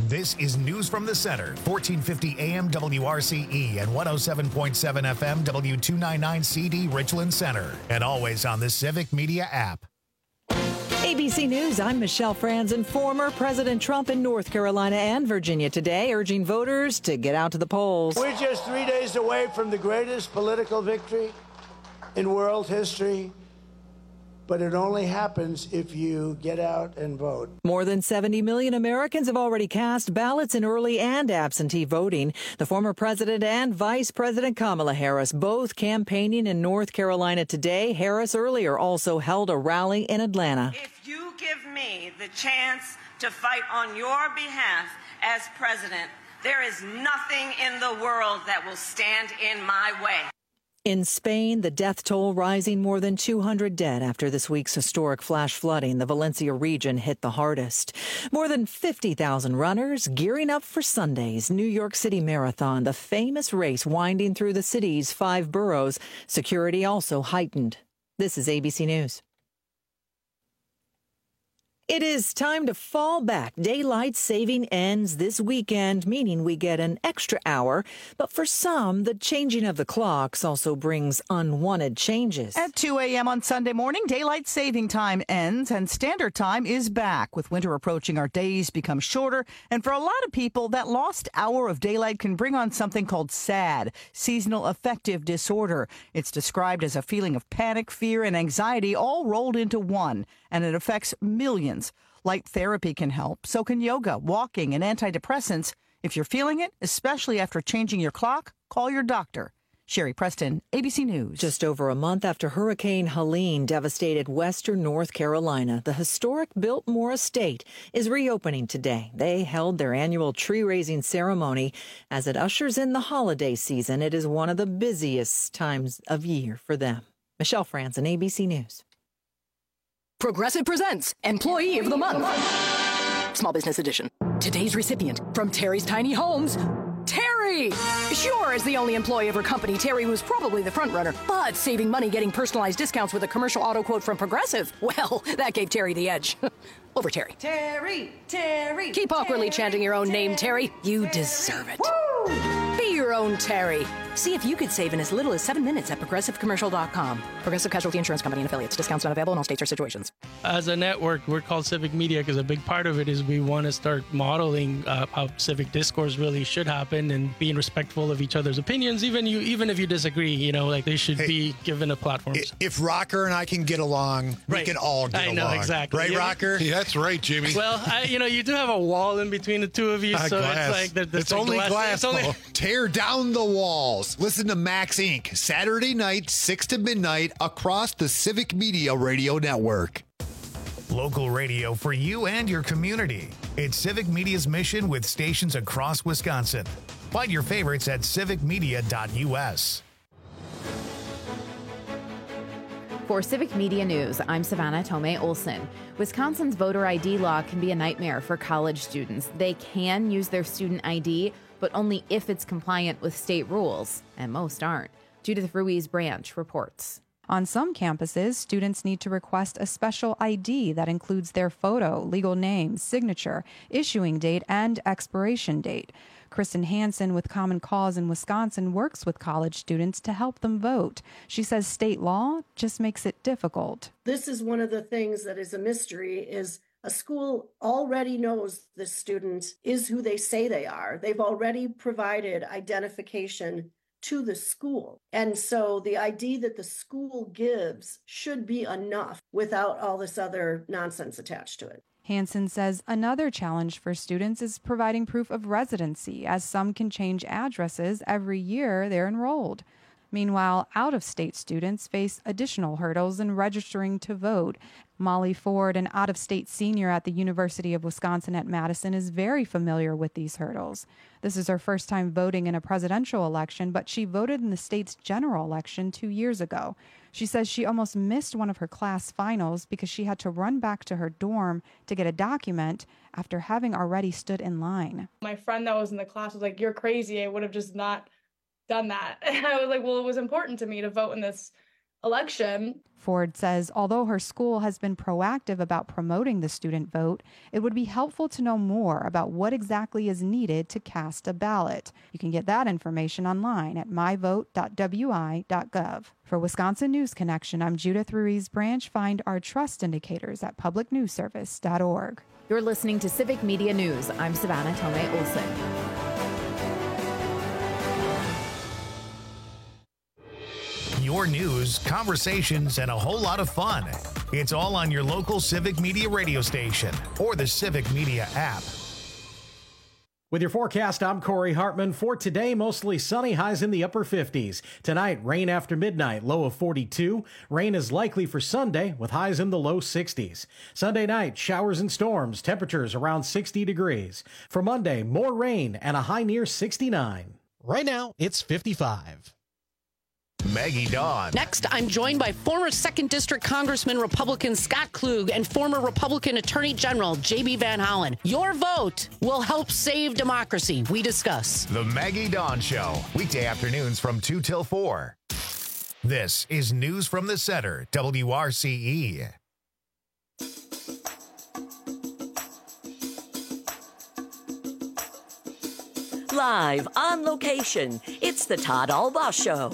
This is News from the Center, 1450 AM WRCE and 107.7 FM W299CD Richland Center, and always on the Civic Media app. ABC News, I'm Michelle Franzen. Former President Trump in North Carolina and Virginia today urging voters to get out to the polls. We're just 3 days away from the greatest political victory in world history, but it only happens if you get out and vote. More than 70 million Americans have already cast ballots in early and absentee voting. The former president and Vice President Kamala Harris both campaigning in North Carolina today. Harris earlier also held a rally in Atlanta. If you give me the chance to fight on your behalf as president, there is nothing in the world that will stand in my way. In Spain, the death toll rising, more than 200 dead after this week's historic flash flooding. The Valencia region hit the hardest. More than 50,000 runners gearing up for Sunday's New York City Marathon, the famous race winding through the city's 5 boroughs. Security also heightened. This is ABC News. It is time to fall back. Daylight saving ends this weekend, meaning we get an extra hour. But for some, the changing of the clocks also brings unwanted changes. At 2 a.m. on Sunday morning, daylight saving time ends and standard time is back. With winter approaching, our days become shorter. And for a lot of people, that lost hour of daylight can bring on something called SAD, seasonal affective disorder. It's described as a feeling of panic, fear, and anxiety all rolled into one, and it affects millions. Light therapy can help. So can yoga, walking, and antidepressants. If you're feeling it, especially after changing your clock, call your doctor. Sherry Preston, ABC News. Just over a month after Hurricane Helene devastated western North Carolina, the historic Biltmore Estate is reopening today. They held their annual tree-raising ceremony. As it ushers in the holiday season, it is one of the busiest times of year for them. Michelle Franzen, ABC News. Progressive presents Employee of the Month. Small Business Edition. Today's recipient from Terry's Tiny Homes, Terry. Sure, as the only employee of her company, Terry was probably the front runner, but saving money getting personalized discounts with a commercial auto quote from Progressive, well, that gave Terry the edge. Over Terry. Terry, Terry. Keep awkwardly chanting your own name, Terry. You deserve it. Woo! Be your own Terry. See if you could save in as little as 7 minutes at progressivecommercial.com. Progressive Casualty Insurance Company and affiliates. Discounts not available in all states or situations. As a network, we're called Civic Media because a big part of it is we want to start modeling how civic discourse really should happen and being respectful of each other's opinions, even if you disagree. Like they should be given a platform. If Rocker and I can get along, we can all get along. I know, exactly. Right, Rocker? Yeah, that's right, Jimmy. Well, you do have a wall in between the two of you, so glass. it's like it's only glass. Tear down the walls. Listen to Max Inc. Saturday night, 6 to midnight, across the Civic Media Radio Network. Local radio for you and your community. It's Civic Media's mission with stations across Wisconsin. Find your favorites at civicmedia.us. For Civic Media News, I'm Savannah Tomei Olson. Wisconsin's voter ID law can be a nightmare for college students. They can use their student ID, but only if it's compliant with state rules, and most aren't. Judith Ruiz Branch reports. On some campuses, students need to request a special ID that includes their photo, legal name, signature, issuing date, and expiration date. Kristen Hansen with Common Cause in Wisconsin works with college students to help them vote. She says state law just makes it difficult. This is one of the things that is a mystery, is a school already knows the student is who they say they are. They've already provided identification to the school. And so the ID that the school gives should be enough without all this other nonsense attached to it. Hansen says another challenge for students is providing proof of residency, as some can change addresses every year they're enrolled. Meanwhile, out-of-state students face additional hurdles in registering to vote. Molly Ford, an out-of-state senior at the University of Wisconsin at Madison, is very familiar with these hurdles. This is her first time voting in a presidential election, but she voted in the state's general election 2 years ago. She says she almost missed one of her class finals because she had to run back to her dorm to get a document after having already stood in line. My friend that was in the class was like, "You're crazy. I would have just not done that." And I was like, well, it was important to me to vote in this election. Ford says although her school has been proactive about promoting the student vote, it would be helpful to know more about what exactly is needed to cast a ballot. You can get that information online at myvote.wi.gov. For Wisconsin News Connection, I'm Judith Ruiz Branch. Find our trust indicators at publicnewsservice.org. You're listening to Civic Media News. I'm Savannah Tomei Olson. Your news, conversations, and a whole lot of fun. It's all on your local Civic Media radio station or the Civic Media app. With your forecast, I'm Corey Hartman. For today, mostly sunny, highs in the upper 50s. Tonight, rain after midnight, low of 42. Rain is likely for Sunday, with highs in the low 60s. Sunday night, showers and storms, temperatures around 60 degrees. For Monday, more rain and a high near 69. Right now, it's 55. Maggie Dawn. Next, I'm joined by former 2nd District Congressman Republican Scott Klug and former Republican Attorney General J.B. Van Hollen. Your vote will help save democracy. We discuss. The Maggie Dawn Show, weekday afternoons from 2 till 4. This is News from the Center, WRCE. Live on location, it's the Todd Albaugh Show.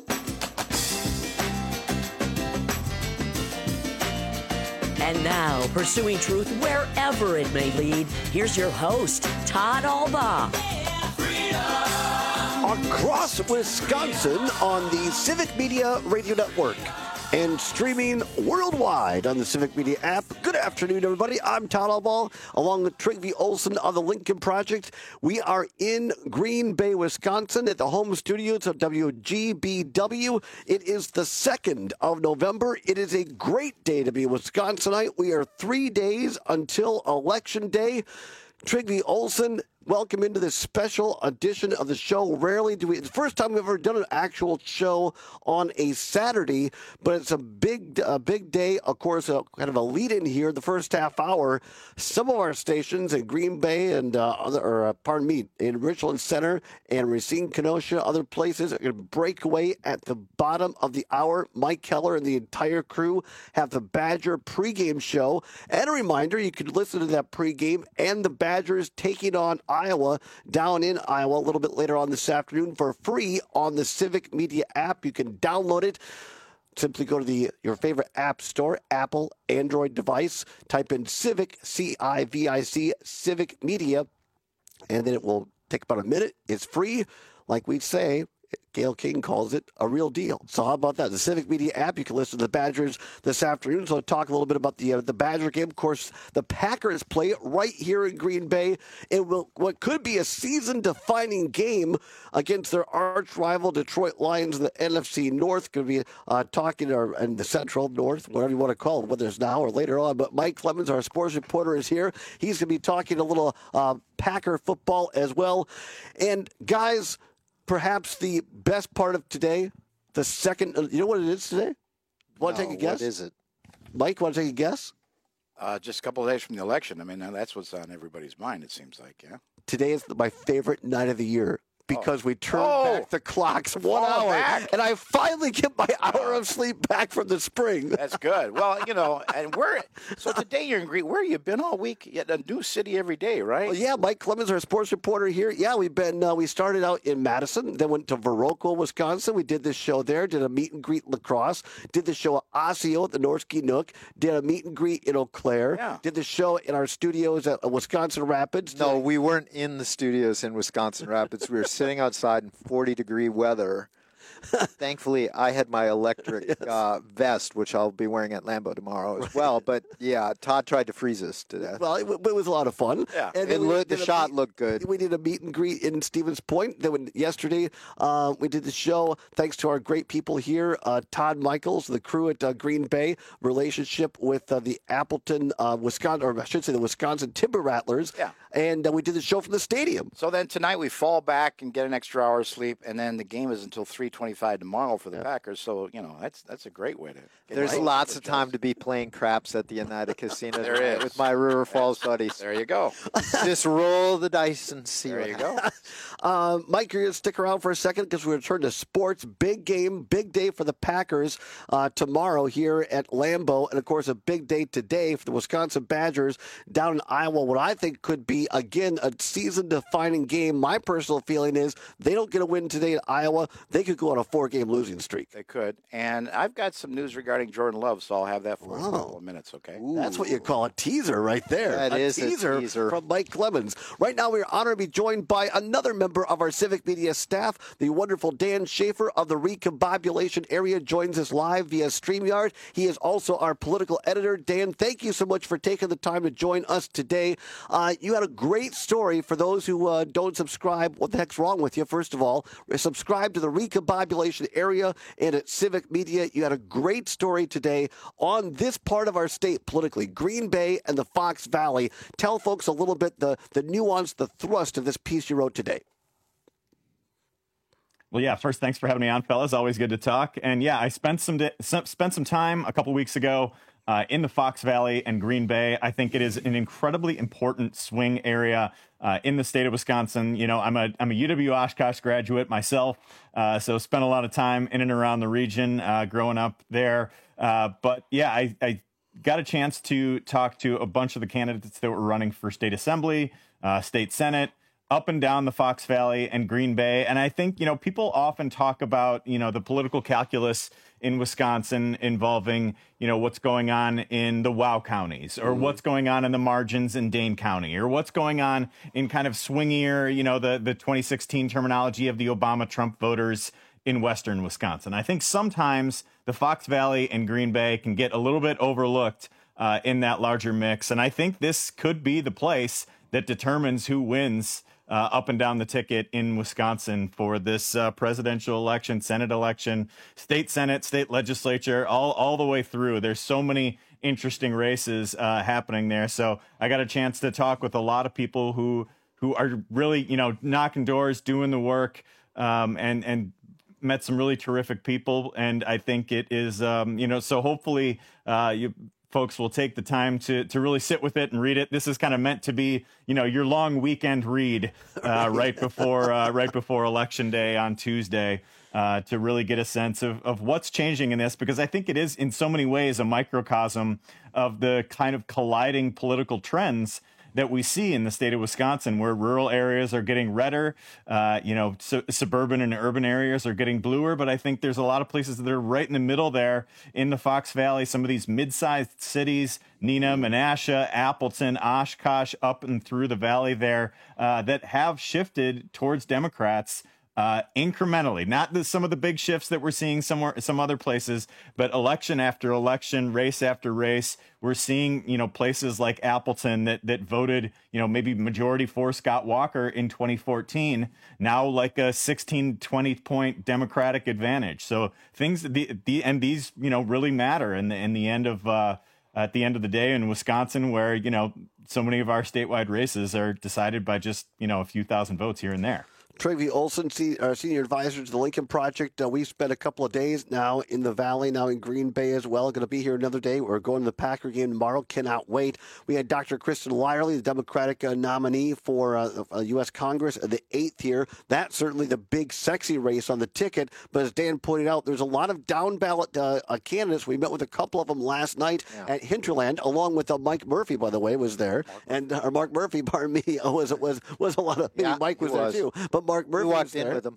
And now, pursuing truth wherever it may lead, here's your host, Todd Albaugh. Across Wisconsin on the Civic Media Radio Network and streaming worldwide on the Civic Media app. Good afternoon, everybody. I'm Todd Albaugh, along with Trygve Olsen of the Lincoln Project. We are in Green Bay, Wisconsin, at the home studios of WGBW. It is the 2nd of November. It is a great day to be a Wisconsinite. We are 3 days until Election Day. Trygve Olsen, welcome into this special edition of the show. Rarely do we, it's the first time we've ever done an actual show on a Saturday, but it's a big day. Of course, kind of a lead in here, the first half hour. Some of our stations in Green Bay and in Richland Center and Racine, Kenosha, other places are going to break away at the bottom of the hour. Mike Keller and the entire crew have the Badger pregame show. And a reminder, you can listen to that pregame and the Badgers taking on Iowa, down in Iowa a little bit later on this afternoon for free on the Civic Media app. You can download it. Simply go to your favorite app store, Apple, Android device, type in Civic, C-I-V-I-C, Civic Media, and then it will take about a minute. It's free. Like we say, Gail King calls it a real deal. So how about that? The Civic Media app, you can listen to the Badgers this afternoon. So I'll talk a little bit about the Badger game. Of course, the Packers play right here in Green Bay. It will what could be a season-defining game against their arch rival Detroit Lions, the NFC North. Going to be talking in the Central North, whatever you want to call it, whether it's now or later on. But Mike Clemens, our sports reporter, is here. He's going to be talking a little Packer football as well. And guys, perhaps the best part of today, the second, you know what it is today? Want to take a guess? What is it? Mike, want to take a guess? Just a couple of days from the election. I mean, that's what's on everybody's mind, it seems like, yeah? Today is my favorite night of the year because we turned back the clocks 1 hour, and I finally get my hour of sleep back from the spring. That's good. Well, and so today you're in Green. Where have you been all week? Yet a new city every day, right? Well, yeah, Mike Clemens, our sports reporter here. Yeah, we've been. We started out in Madison, then went to Viroqua, Wisconsin. We did this show there. Did a meet and greet La Crosse. Did the show at Osseo at the Norski Nook. Did a meet and greet in Eau Claire. Yeah. Did the show in our studios at Wisconsin Rapids. No, we weren't in the studios in Wisconsin Rapids. We were sitting outside in 40-degree weather. Thankfully, I had my electric vest, which I'll be wearing at Lambeau tomorrow as well. But, yeah, Todd tried to freeze us to death. Well, it was a lot of fun. Yeah. And the shot looked good. We did a meet and greet in Stevens Point. Then yesterday, we did the show thanks to our great people here, Todd Michaels, the crew at Green Bay, relationship with the Appleton, Wisconsin, or I should say the Wisconsin Timber Rattlers. Yeah. And we did the show from the stadium. So then tonight we fall back and get an extra hour of sleep, and then the game is until 3:20 25 tomorrow for the Packers. So, that's a great way to get There's lots of time to be playing craps at the United Casino There is. with my River Falls buddies. There you go. Just roll the dice and see There what you go. Mike, you're going to stick around for a second because we return to sports. Big game, big day for the Packers tomorrow here at Lambeau. And, of course, a big day today for the Wisconsin Badgers down in Iowa. What I think could be, again, a season-defining game. My personal feeling is they don't get a win today in Iowa. They could go on a 4-game losing streak. They could. And I've got some news regarding Jordan Love, so I'll have that for a couple of minutes, okay? That's what you call a teaser right there. That is a teaser from Mike Clemens. Right now, we are honored to be joined by another member of our Civic Media staff. The wonderful Dan Schaefer of the Recombobulation Area joins us live via StreamYard. He is also our political editor. Dan, thank you so much for taking the time to join us today. You had a great story for those who don't subscribe. What the heck's wrong with you? First of all, subscribe to the Recombobulation Area and at Civic Media. You had a great story today on this part of our state politically, Green Bay and the Fox Valley. Tell folks a little bit the nuance, the thrust of this piece you wrote today. Well, yeah, first, thanks for having me on, fellas. Always good to talk. And yeah, I spent some time a couple weeks ago in the Fox Valley and Green Bay. I think it is an incredibly important swing area in the state of Wisconsin. You know, I'm a UW Oshkosh graduate myself, so spent a lot of time in and around the region growing up there. But yeah, I got a chance to talk to a bunch of the candidates that were running for state assembly, state senate, up and down the Fox Valley and Green Bay. And I think, you know, people often talk about, you know, the political calculus in Wisconsin involving, you know, what's going on in the WOW counties or what's going on in the margins in Dane County or what's going on in kind of swingier, you know, the 2016 terminology of the Obama-Trump voters in Western Wisconsin. I think sometimes the Fox Valley and Green Bay can get a little bit overlooked in that larger mix. And I think this could be the place that determines who wins up and down the ticket in Wisconsin for this presidential election, Senate election, state Senate, state legislature, all the way through. There's so many interesting races happening there. So I got a chance to talk with a lot of people who are really, you know, knocking doors, doing the work, and met some really terrific people. And I think it is, you know, so hopefully you folks will take the time to really sit with it and read it. This is kind of meant to be, you know, your long weekend read right before Election Day on Tuesday to really get a sense of what's changing in this, because I think it is in so many ways a microcosm of the kind of colliding political trends that we see in the state of Wisconsin, where rural areas are getting redder, you know, suburban and urban areas are getting bluer. But I think there's a lot of places that are right in the middle there in the Fox Valley, some of these mid-sized cities, Neenah, Menasha, Appleton, Oshkosh, up and through the valley there, that have shifted towards Democrats incrementally, not some of the big shifts that we're seeing some other places, but election after election, race after race, we're seeing, you know, places like Appleton that voted, you know, maybe majority for Scott Walker in 2014, now like a 16, 20 point Democratic advantage. So things, and these, you know, really matter in the end of, at the end of the day in Wisconsin, where, you know, so many of our statewide races are decided by just, you know, a few thousand votes here and there. Trygve Olson, senior advisor to the Lincoln Project. We've spent a couple of days now in the Valley, now in Green Bay as well. Going to be here another day. We're going to the Packer game tomorrow. Cannot wait. We had Dr. Kristen Lyerly, the Democratic nominee for U.S. Congress, the 8th here. That's certainly the big, sexy race on the ticket. But as Dan pointed out, there's a lot of down-ballot candidates. We met with a couple of them last night at Hinterland, along with Mike Murphy, by the way, was there. Mark Murphy, pardon me, was a lot of, maybe Mike was there too. But Mark Murphy walked in with him.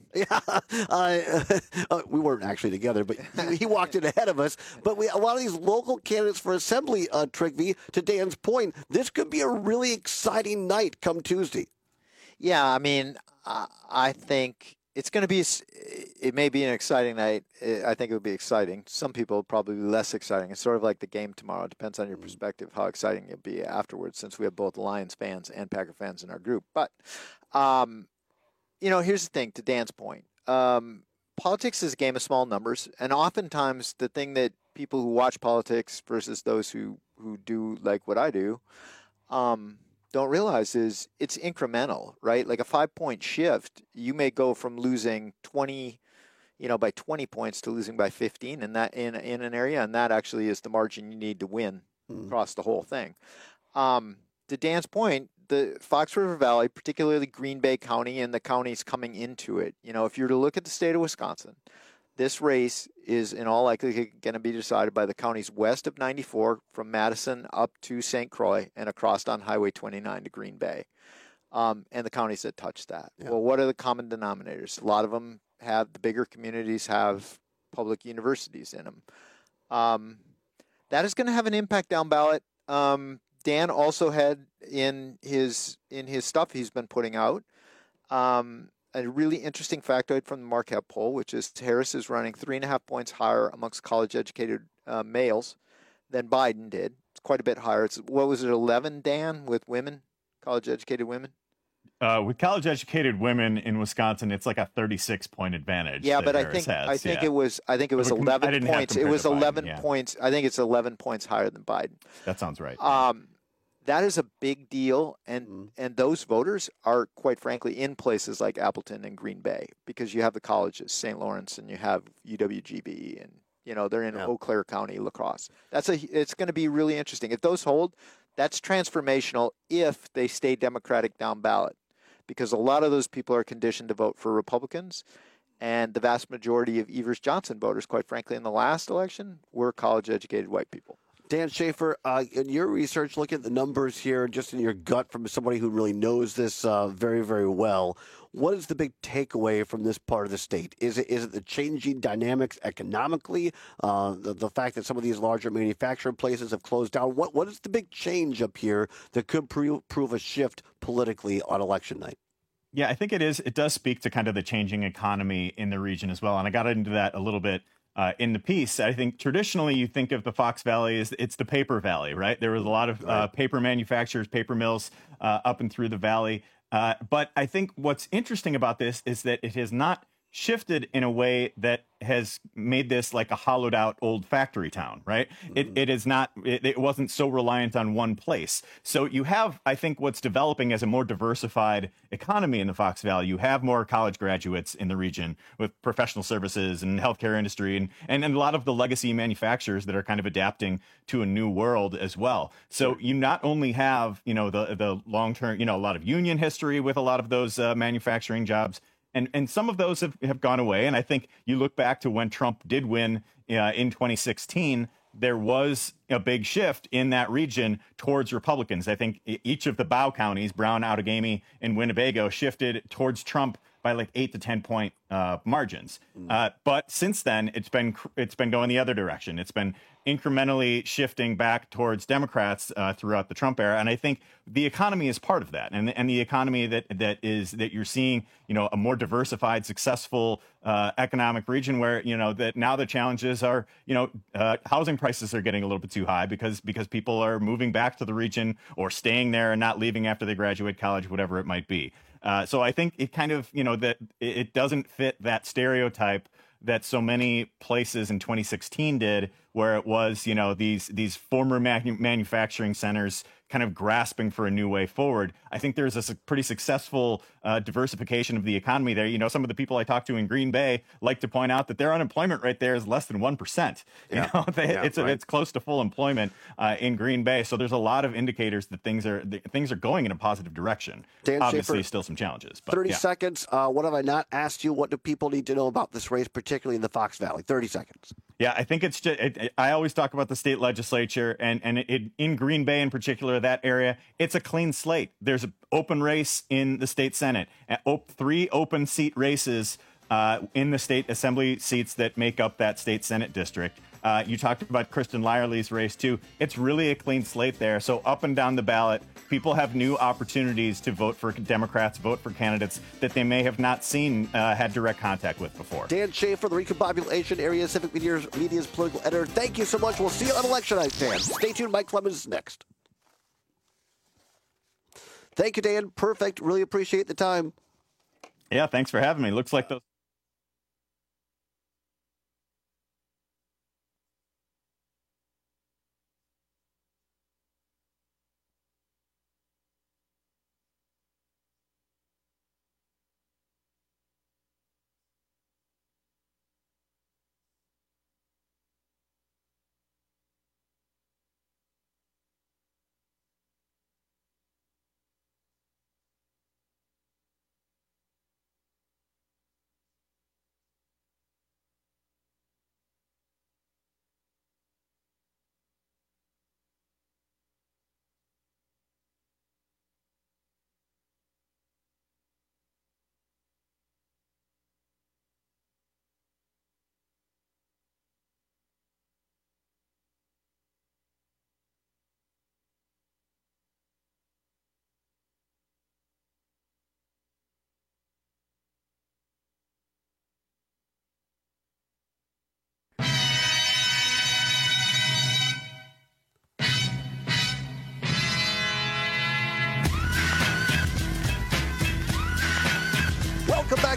Yeah, we weren't actually together, but he walked in ahead of us. But a lot of these local candidates for assembly, Trygve, to Dan's point, this could be a really exciting night come Tuesday. Yeah, I mean, I think it's going to be. It may be an exciting night. I think it would be exciting. Some people probably less exciting. It's sort of like the game tomorrow. It depends on your perspective how exciting it'll be afterwards, since we have both Lions fans and Packer fans in our group. But you know, here's the thing, to Dan's point. Politics is a game of small numbers, and oftentimes the thing that people who watch politics versus those who do like what I do don't realize is it's incremental, right? Like a 5-point shift, you may go from losing 20, by 20 points to losing by 15 in an area, and that actually is the margin you need to win across the whole thing. To Dan's point, the Fox River Valley, particularly Green Bay County and the counties coming into it, if you were to look at the state of Wisconsin, this race is in all likelihood going to be decided by the counties west of 94 from Madison up to St. Croix and across on Highway 29 to Green Bay, and the counties that touch that. Yeah. Well, what are the common denominators? A lot of them the bigger communities have public universities in them. That is going to have an impact down ballot. Dan also had in his stuff he's been putting out a really interesting factoid from the Marquette poll, which is Harris is running 3.5 points higher amongst college-educated males than Biden did. It's quite a bit higher. It's, what was it, 11, Dan, with women, college-educated women? With college-educated women in Wisconsin, it's like a 36-point advantage. Yeah, but Harris I think it was 11 points. It was 11 points. I think it's 11 points higher than Biden. That sounds right. That is a big deal, and those voters are, quite frankly, in places like Appleton and Green Bay because you have the colleges, St. Lawrence, and you have UWGB, and they're in Eau Claire County, La Crosse. It's going to be really interesting if those hold. That's transformational if they stay Democratic down ballot, because a lot of those people are conditioned to vote for Republicans, and the vast majority of Evers Johnson voters, quite frankly, in the last election were college-educated white people. Dan Schaefer, in your research, looking at the numbers here, just in your gut from somebody who really knows this very, very well, what is the big takeaway from this part of the state? Is it the changing dynamics economically, the fact that some of these larger manufacturing places have closed down? What is the big change up here that could prove a shift politically on election night? Yeah, I think it is. It does speak to kind of the changing economy in the region as well, and I got into that a little bit in the piece. I think traditionally you think of the Fox Valley as it's the paper valley, right? There was a lot of paper manufacturers, paper mills up and through the valley. But I think what's interesting about this is that it has not shifted in a way that has made this like a hollowed out old factory town, right? It wasn't so reliant on one place. So you have, I think, what's developing as a more diversified economy in the Fox Valley. You have more college graduates in the region with professional services and healthcare industry and a lot of the legacy manufacturers that are kind of adapting to a new world as well. So you not only have, the long-term, a lot of union history with a lot of those manufacturing jobs, and some of those have gone away. And I think you look back to when Trump did win in 2016, there was a big shift in that region towards Republicans. I think each of the Bow counties, Brown, Outagamie, and Winnebago, shifted towards Trump by like 8 to 10 point margins. But since then, it's been going the other direction. It's been incrementally shifting back towards Democrats throughout the Trump era, and I think the economy is part of that. And the economy that you're seeing, a more diversified, successful economic region where that now the challenges are, housing prices are getting a little bit too high because people are moving back to the region or staying there and not leaving after they graduate college, whatever it might be. So I think it kind of, that it doesn't fit that stereotype that so many places in 2016 did, where it was, these former manufacturing centers kind of grasping for a new way forward. I think there's a pretty successful diversification of the economy there. Some of the people I talk to in Green Bay like to point out that their unemployment rate there is less than 1%. It's close to full employment in Green Bay. So there's a lot of indicators that things are going in a positive direction. Dan Obviously, Schaefer, still some challenges. But 30 seconds. What have I not asked you? What do people need to know about this race, particularly in the Fox Valley? 30 seconds. Yeah, I think it's just, I always talk about the state legislature and in Green Bay in particular, that area, it's a clean slate. There's an open race in the state Senate, 3 open seat races in the state assembly seats that make up that state Senate district. You talked about Kristen Lyerly's race, too. It's really a clean slate there. So up and down the ballot, people have new opportunities to vote for Democrats, vote for candidates that they may have not seen, had direct contact with before. Dan Schaefer, the Recombobulation Area Civic Media's political editor. Thank you so much. We'll see you on election night, Dan. Stay tuned. Mike Clemens is next. Thank you, Dan. Perfect. Really appreciate the time. Yeah, thanks for having me. Looks like those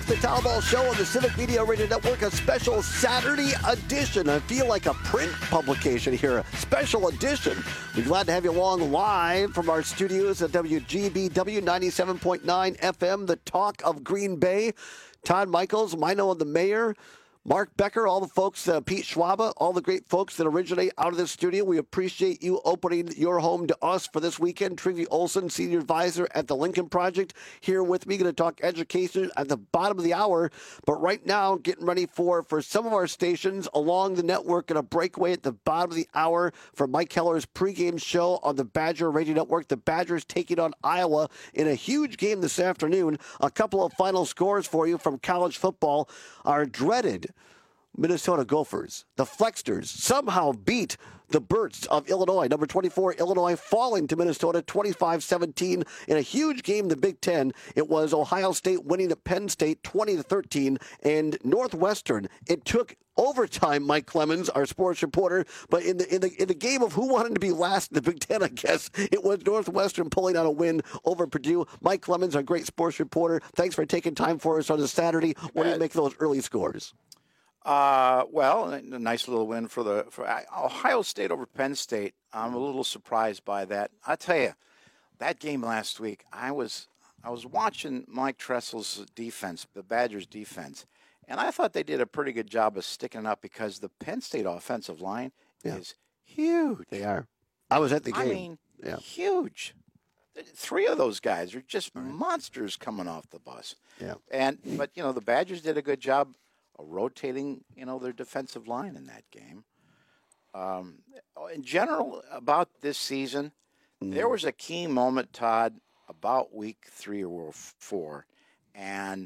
the Town Ball Show on the Civic Media Radio Network, a special Saturday edition. I feel like a print publication here, a special edition. We're glad to have you along live from our studios at WGBW 97.9 FM, the talk of Green Bay. Todd Michaels, Mino and the mayor, Mark Becker, all the folks, Pete Schwaba, all the great folks that originate out of this studio. We appreciate you opening your home to us for this weekend. Trygve Olsen, Senior Advisor at the Lincoln Project, here with me. Going to talk education at the bottom of the hour. But right now, getting ready for some of our stations along the network, going to breakaway at the bottom of the hour for Mike Keller's pregame show on the Badger Radio Network. The Badgers taking on Iowa in a huge game this afternoon. A couple of final scores for you from college football. Our dreaded Minnesota Gophers, the Flexters, somehow beat the Birds of Illinois. Number 24, Illinois, falling to Minnesota 25-17 in a huge game in the Big Ten. It was Ohio State winning at Penn State 20-13, and Northwestern. It took overtime, Mike Clemens, our sports reporter, but in the game of who wanted to be last in the Big Ten, I guess, it was Northwestern pulling out a win over Purdue. Mike Clemens, our great sports reporter, thanks for taking time for us on this Saturday. What do you make of those early scores? Well, a nice little win for Ohio State over Penn State. I'm a little surprised by that. I tell you, that game last week, I was watching Mike Tressel's defense, the Badgers' defense, and I thought they did a pretty good job of sticking up because the Penn State offensive line is huge. They are. I was at the game. I mean, huge. 3 of those guys are just monsters coming off the bus. Yeah. But the Badgers did a good job rotating, their defensive line in that game. In general, about this season, there was a key moment, Todd, about week 3 or 4, and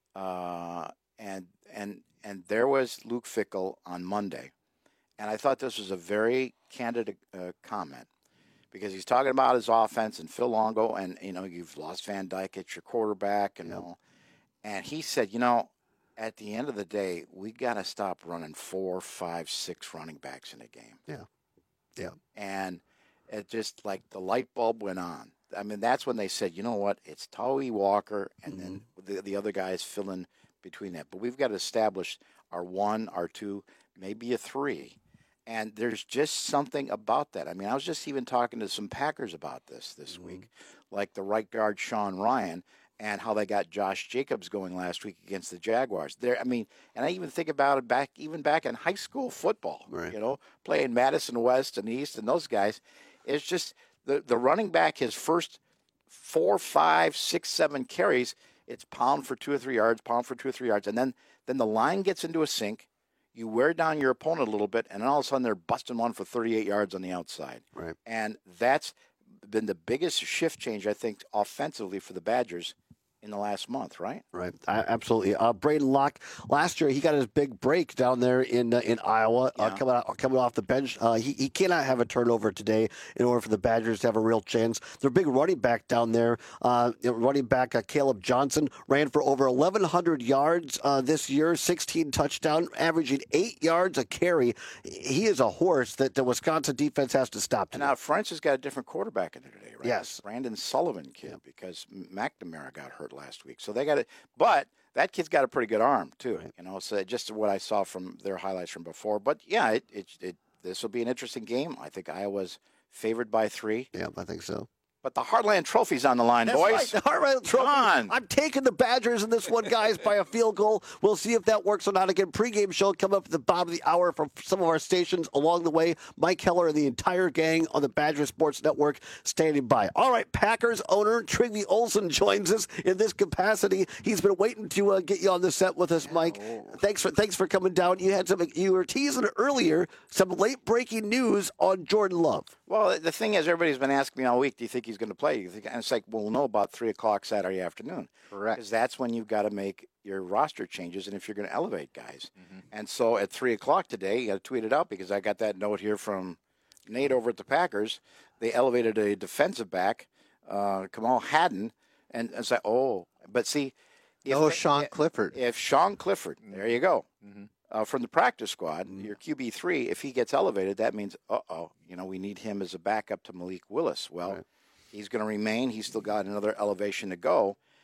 there was Luke Fickell on Monday, and I thought this was a very candid comment because he's talking about his offense and Phil Longo, and you've lost Van Dyke at your quarterback, and all, and he said, at the end of the day, we got to stop running 4, 5, 6 running backs in a game. Yeah. And it just like the light bulb went on. I mean, that's when they said, you know what, it's Tawee Walker, and then the other guys fill in between that. But we've got to establish our 1, our 2, maybe a 3. And there's just something about that. I mean, I was just even talking to some Packers about this week, like the right guard Sean Ryan, and how they got Josh Jacobs going last week against the Jaguars. And I even think about it back in high school football, playing Madison West and East and those guys. It's just the running back, his first 4, 5, 6, 7 carries, it's pound for 2 or 3 yards, and then the line gets into a sync. You wear down your opponent a little bit, and then all of a sudden they're busting one for 38 yards on the outside. Right. And that's been the biggest shift change, I think, offensively for the Badgers in the last month, right? Right, absolutely. Braden Locke, last year he got his big break down there in Iowa, coming off the bench. He cannot have a turnover today in order for the Badgers to have a real chance. Their big running back down there, Caleb Johnson, ran for over 1,100 yards this year, 16 touchdowns, averaging 8 yards a carry. He is a horse that the Wisconsin defense has to stop today. And now France has got a different quarterback in there today, right? Yes. Brandon Sullivan kid, because McNamara got hurt last week. So they got it, but that kid's got a pretty good arm too. Right. So just what I saw from their highlights from before. But yeah, this will be an interesting game. I think Iowa's favored by 3. Yeah, I think so. But the Heartland Trophy's on the line, That's boys. Right, the Heartland Trophy. I'm taking the Badgers in this one, guys, by a field goal. We'll see if that works or not. Again, pregame show coming up at the bottom of the hour from some of our stations along the way. Mike Keller and the entire gang on the Badger Sports Network standing by. All right, Packers owner Trygve Olsen joins us in this capacity. He's been waiting to get you on the set with us, Mike. Thanks for coming down. You were teasing earlier some late breaking news on Jordan Love. Well, the thing is, everybody's been asking me all week, do you think he's going to play? And it's like, we'll know about 3 o'clock Saturday afternoon. Correct. Because that's when you've got to make your roster changes and if you're going to elevate guys. And so at 3 o'clock today, you got to tweet it out because I got that note here from Nate over at the Packers. They elevated a defensive back, Kamal Haddon, and it's like, but see. Sean Clifford. If Sean Clifford, there you go. From the practice squad, your QB3, if he gets elevated, that means, we need him as a backup to Malik Willis. Well, he's going to remain. He's still got another elevation to go.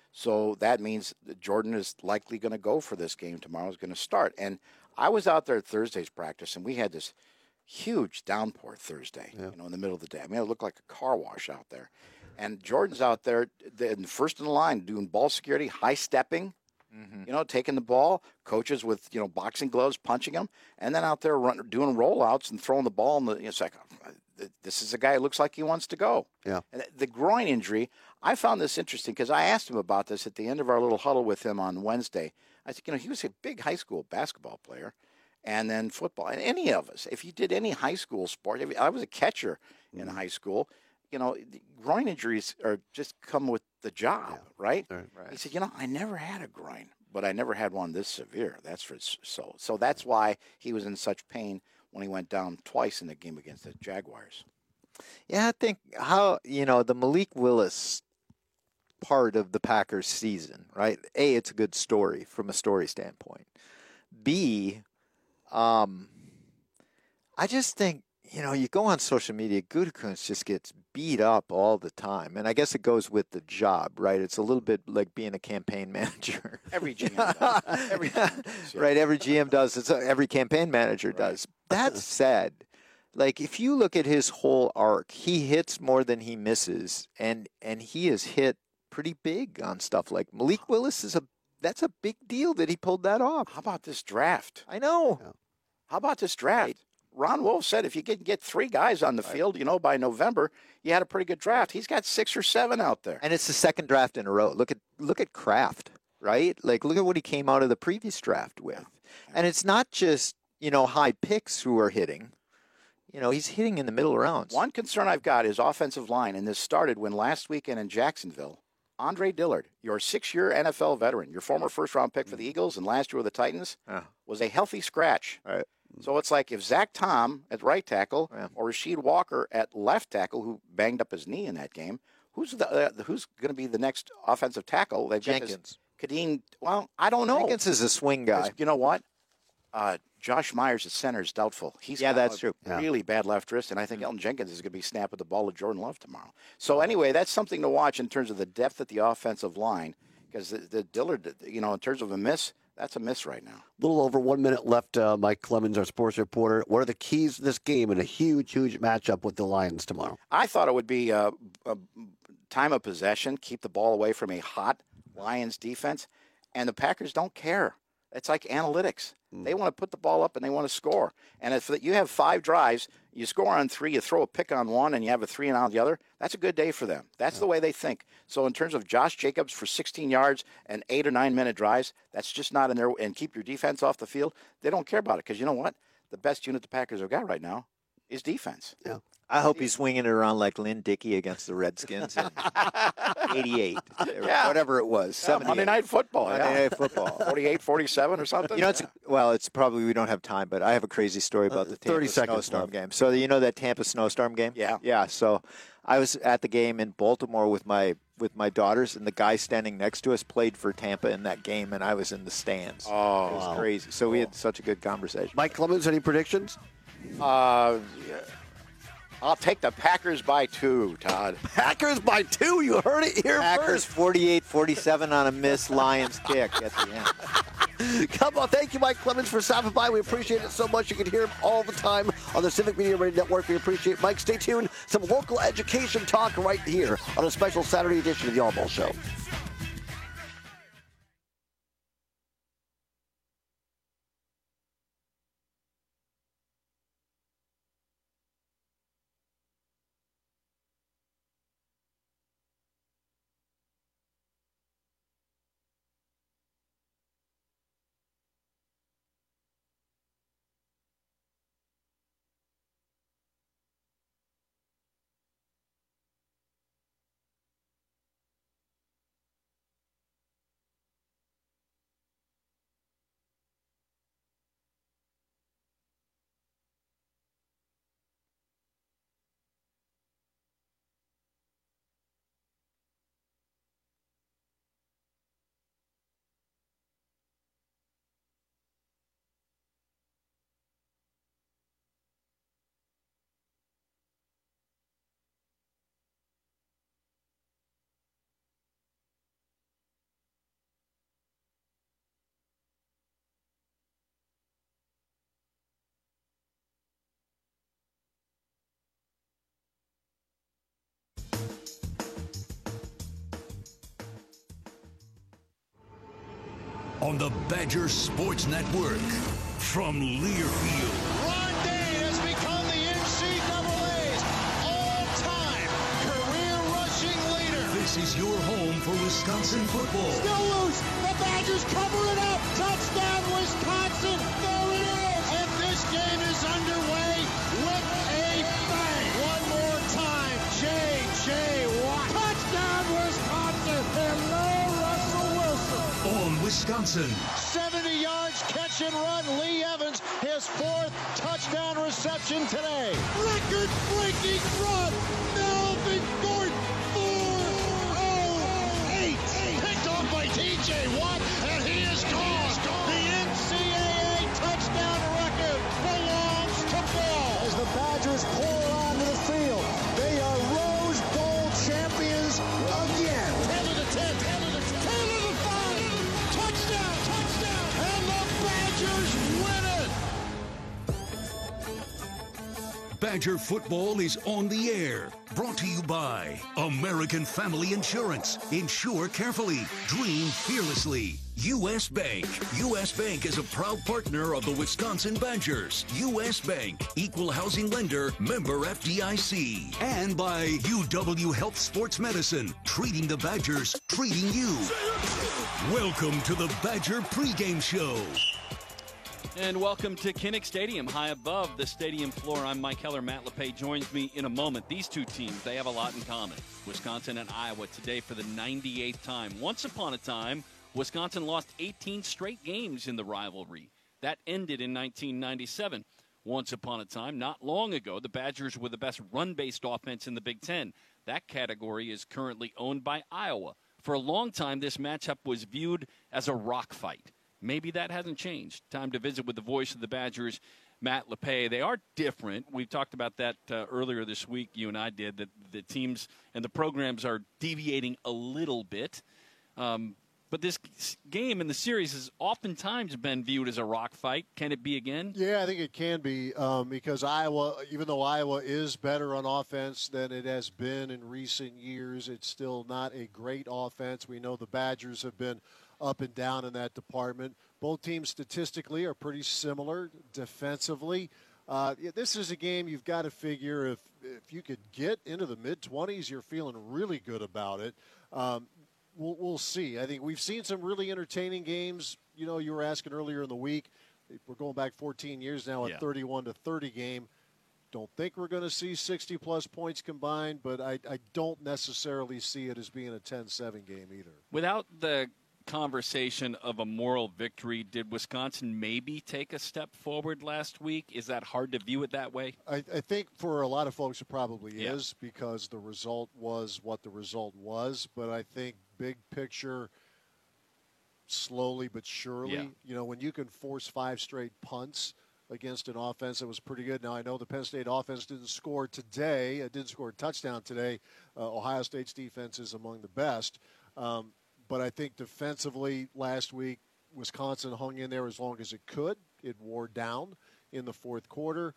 So that means that Jordan is likely going to go for this game tomorrow. Is going to start. And I was out there at Thursday's practice, and we had this huge downpour Thursday, in the middle of the day. I mean, it looked like a car wash out there. And Jordan's out there, first in the line, doing ball security, high stepping, taking the ball, coaches with, boxing gloves, punching him, and then out there doing rollouts and throwing the ball. It's like, this is a guy who looks like he wants to go. Yeah. And the groin injury, I found this interesting because I asked him about this at the end of our little huddle with him on Wednesday. I said, he was a big high school basketball player and then football. And any of us, if you did any high school sport, I was a catcher in high school, groin injuries are just come with the job, right? He said, I never had a groin, but I never had one this severe. That's for so that's why he was in such pain when he went down twice in the game against the Jaguars. Yeah, I think the Malik Willis part of the Packers season, right? A, it's a good story from a story standpoint. B, I just think, you go on social media, Gutekunst just gets beat up all the time. And I guess it goes with the job, right? It's a little bit like being a campaign manager. Every GM does. Every GM does, Right, every GM does. Every campaign manager does. That said, if you look at his whole arc, he hits more than he misses. And he has hit pretty big on stuff like Malik Willis that's a big deal that he pulled that off. How about this draft? I know. Yeah. How about this draft? Right. Ron Wolf said if you can get 3 guys on the field, by November, you had a pretty good draft. He's got 6 or 7 out there. And it's the second draft in a row. Look at Kraft, right? Look at what he came out of the previous draft with. Yeah. And it's not just, high picks who are hitting. He's hitting in the middle rounds. One concern I've got is offensive line, and this started when last weekend in Jacksonville, Andre Dillard, your 6-year NFL veteran, your former first-round pick for the Eagles and last year with the Titans, was a healthy scratch. Right. So it's like if Zach Tom at right tackle or Rasheed Walker at left tackle, who banged up his knee in that game, who's going to be the next offensive tackle? They've Jenkins. Kadeem, I don't know. Jenkins is a swing guy. You know what? Josh Myers at center is doubtful. He's got that's true. Really bad left wrist, and I think Elton Jenkins is going to be snapping the ball to Jordan Love tomorrow. So anyway, that's something to watch in terms of the depth at the offensive line, because the Dillard, in terms of a miss, that's a miss right now. A little over 1 minute left. Mike Clemens, our sports reporter. What are the keys to this game in a huge, huge matchup with the Lions tomorrow? I thought it would be a time of possession, keep the ball away from a hot Lions defense, and the Packers don't care. It's like analytics. They want to put the ball up and they want to score. And if you have 5 drives, you score on 3, you throw a pick on 1, and you have a 3 and out on the other, that's a good day for them. That's the way they think. So in terms of Josh Jacobs for 16 yards and 8 or 9 minute drives, that's just not in there. And keep your defense off the field. They don't care about it because you know what? The best unit the Packers have got right now is defense. Yeah. I hope he's swinging it around like Lynn Dickey against the Redskins in 88, whatever it was. Monday Night Football. Monday Night Football. 48-47 or something? It's probably we don't have time, but I have a crazy story about the Tampa snowstorm game. So that Tampa snowstorm game? Yeah. Yeah, so I was at the game in Baltimore with my daughters, and the guy standing next to us played for Tampa in that game, and I was in the stands. Oh, it was crazy. So we had such a good conversation. Mike Clemens, any predictions? I'll take the Packers by 2, Todd. Packers by 2? You heard it here Packers first. 48-47 on a missed Lions kick at the end. Come on. Thank you, Mike Clemens, for stopping by. We appreciate it so much. You can hear him all the time on the Civic Media Radio Network. We appreciate Mike. Stay tuned. Some local education talk right here on a special Saturday edition of the All Ball Show. on the Badger Sports Network. From Learfield. Ron Day has become the NCAA's all-time career rushing leader. This is your home for Wisconsin football. Still loose. The Badgers cover it up. Touchdown, Wisconsin. There it is. And this game is underway with a bang. One more time. J.J. Watt. Touchdown, Wisconsin. Hello, Russell Wilson. On Wisconsin. 70 yards, catch and run. Lee Evans, his 4th touchdown reception today. Record-breaking run. Melvin Gordon, 4:08. Picked off by T.J. Watt, and he is gone. The NCAA touchdown record belongs to Ball. As the Badgers pour onto the field, they are Rose Bowl champions again. 10 to the 10, 10 to the 10, 10 to the 5. Touchdown, touchdown, and the Badgers win it. Badger football is on the air. Brought to you by American Family Insurance. Insure carefully. Dream fearlessly. U.S. Bank. U.S. Bank is a proud partner of the Wisconsin Badgers. U.S. Bank. Equal housing lender. Member FDIC. And by UW Health Sports Medicine. Treating the Badgers. Treating you. Welcome to the Badger pregame show. And welcome to Kinnick Stadium, high above the stadium floor. I'm Mike Heller. Matt LePay joins me in a moment. These two teams, they have a lot in common. Wisconsin and Iowa today for the 98th time. Once upon a time, Wisconsin lost 18 straight games in the rivalry. That ended in 1997. Once upon a time, not long ago, the Badgers were the best run-based offense in the Big Ten. That category is currently owned by Iowa. For a long time, this matchup was viewed as a rock fight. Maybe that hasn't changed. Time to visit with the voice of the Badgers, Matt LePay. They are different. We talked about that earlier this week, you and I did, that the teams and the programs are deviating a little bit. But this game in the series has oftentimes been viewed as a rock fight. Can it be again? Yeah, I think it can be because Iowa, even though Iowa is better on offense than it has been in recent years, it's still not a great offense. We know the Badgers have been up and down in that department. Both teams statistically are pretty similar defensively. This is a game you've got to figure if you could get into the mid-20s, you're feeling really good about it. We'll see. I think we've seen some really entertaining games. You know, you were asking earlier in the week. We're going back 14 years now, a 31-30 game. Don't think we're going to see 60-plus points combined, but I don't necessarily see it as being a 10-7 game either. Without the conversation of a moral victory, did Wisconsin maybe take a step forward last week? Is that hard to view it that way? I think for a lot of folks it probably is because the result was what the result was. But I think big picture, slowly but surely, you know, when you can force 5 straight punts against an offense that was pretty good. Now, I know the Penn State offense didn't score today. It didn't score a touchdown today. Ohio State's defense is among the best. But I think defensively last week, Wisconsin hung in there as long as it could. It wore down in the fourth quarter.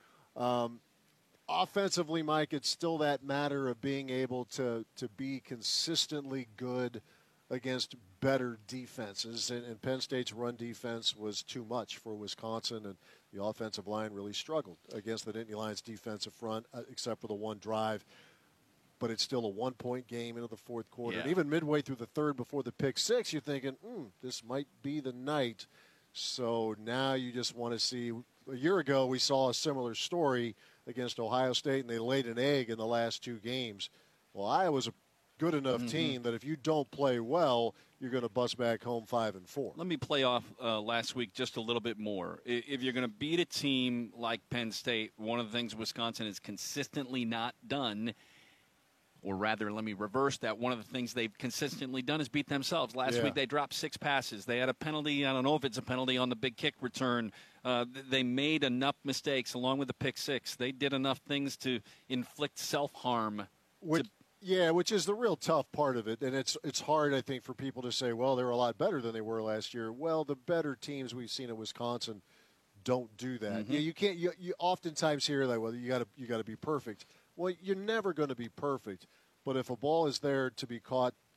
Offensively, Mike, it's still that matter of being able to be consistently good against better defenses. And Penn State's run defense was too much for Wisconsin, and the offensive line really struggled against the Nittany Lions defensive front, except for the one drive. But it's still a 1-point game into the fourth quarter. And even midway through the third before the pick six, you're thinking, this might be the night. So now you just want to see. A year ago, we saw a similar story against Ohio State, and they laid an egg in the last 2 games. Well, Iowa's a good enough team that if you don't play well, you're going to bust back home 5-4. Let me play off last week just a little bit more. If you're going to beat a team like Penn State, one of the things Wisconsin has consistently not done, or rather, let me reverse that. One of the things they've consistently done is beat themselves. Last week, they dropped 6 passes. They had a penalty. I don't know if it's a penalty on the big kick return. They made enough mistakes along with the pick six. They did enough things to inflict self-harm. Which is the real tough part of it. And it's hard, I think, for people to say, well, they're a lot better than they were last year. Well, the better teams we've seen at Wisconsin don't do that. You can't. You oftentimes hear that, well, you got to be perfect. Well, you're never going to be perfect, but if a ball is there to be caught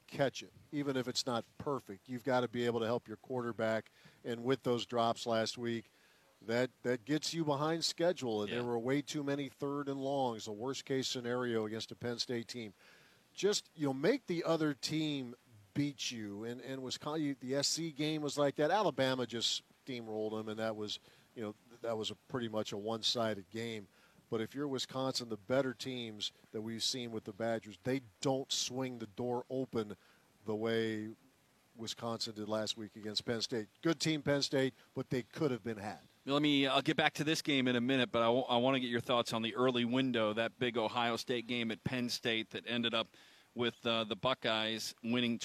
catch it, even if it's not perfect. You've got to be able to help your quarterback. And with those drops last week, that gets you behind schedule. And there were way too many 3rd and longs, the worst-case scenario against a Penn State team. Just, make the other team beat you. And Wisconsin, the SC game was like that. Alabama just steamrolled them, and that was pretty much a one-sided game. But if you're Wisconsin, the better teams that we've seen with the Badgers, they don't swing the door open the way Wisconsin did last week against Penn State. Good team, Penn State, but they could have been had. I'll get back to this game in a minute, but I want to get your thoughts on the early window, that big Ohio State game at Penn State that ended up with the Buckeyes winning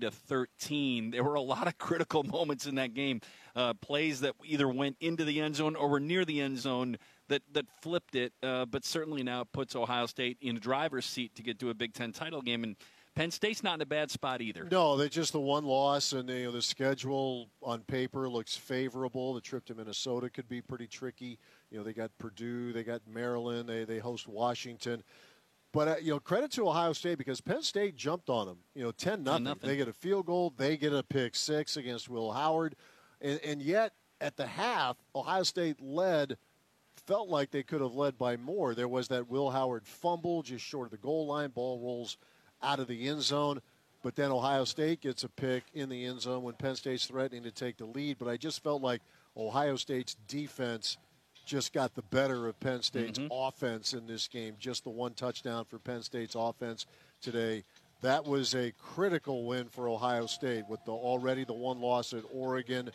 20-13. There were a lot of critical moments in that game, plays that either went into the end zone or were near the end zone that flipped it, but certainly now it puts Ohio State in the driver's seat to get to a Big Ten title game. And Penn State's not in a bad spot either. No, they're just the one loss, and the schedule on paper looks favorable. The trip to Minnesota could be pretty tricky. They got Purdue, they got Maryland, they host Washington. But credit to Ohio State because Penn State jumped on them. 10-0. They get a field goal, they get a pick six against Will Howard, and yet at the half, Ohio State felt like they could have led by more. There was that Will Howard fumble just short of the goal line, ball rolls out of the end zone, but then Ohio State gets a pick in the end zone when Penn State's threatening to take the lead. But I just felt like Ohio State's defense just got the better of Penn State's offense in this game. Just the one touchdown for Penn State's offense today. That was a critical win for Ohio State with already the one loss at Oregon.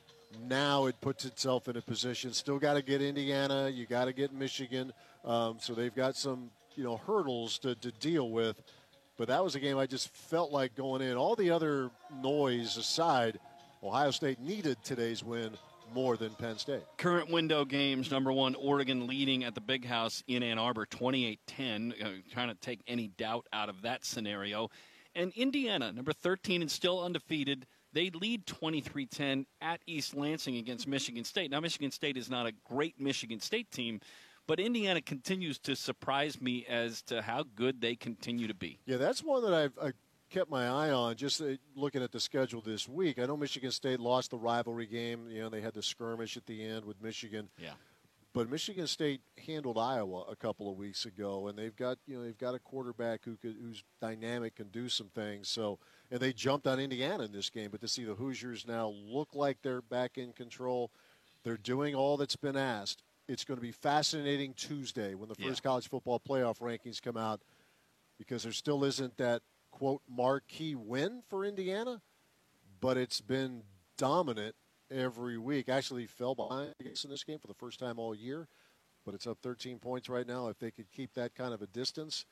Now it puts itself in a position. Still got to get Indiana. You got to get Michigan. So they've got some hurdles to deal with. But that was a game I just felt like going in. All the other noise aside, Ohio State needed today's win more than Penn State. Current window games, number one, Oregon leading at the Big House in Ann Arbor, 28-10, trying to take any doubt out of that scenario. And Indiana, number 13 and still undefeated, they lead 23-10 at East Lansing against Michigan State. Now, Michigan State is not a great Michigan State team, but Indiana continues to surprise me as to how good they continue to be. Yeah, that's one that I've kept my eye on, just looking at the schedule this week. I know Michigan State lost the rivalry game. They had the skirmish at the end with Michigan. Yeah. But Michigan State handled Iowa a couple of weeks ago, and they've got a quarterback who's dynamic, can do some things. So, and they jumped on Indiana in this game. But to see the Hoosiers now look like they're back in control, they're doing all that's been asked. It's going to be fascinating Tuesday when the first college football playoff rankings come out, because there still isn't that, quote, marquee win for Indiana, but it's been dominant every week. Actually fell behind in this game for the first time all year, but it's up 13 points right now. If they could keep that kind of a distance,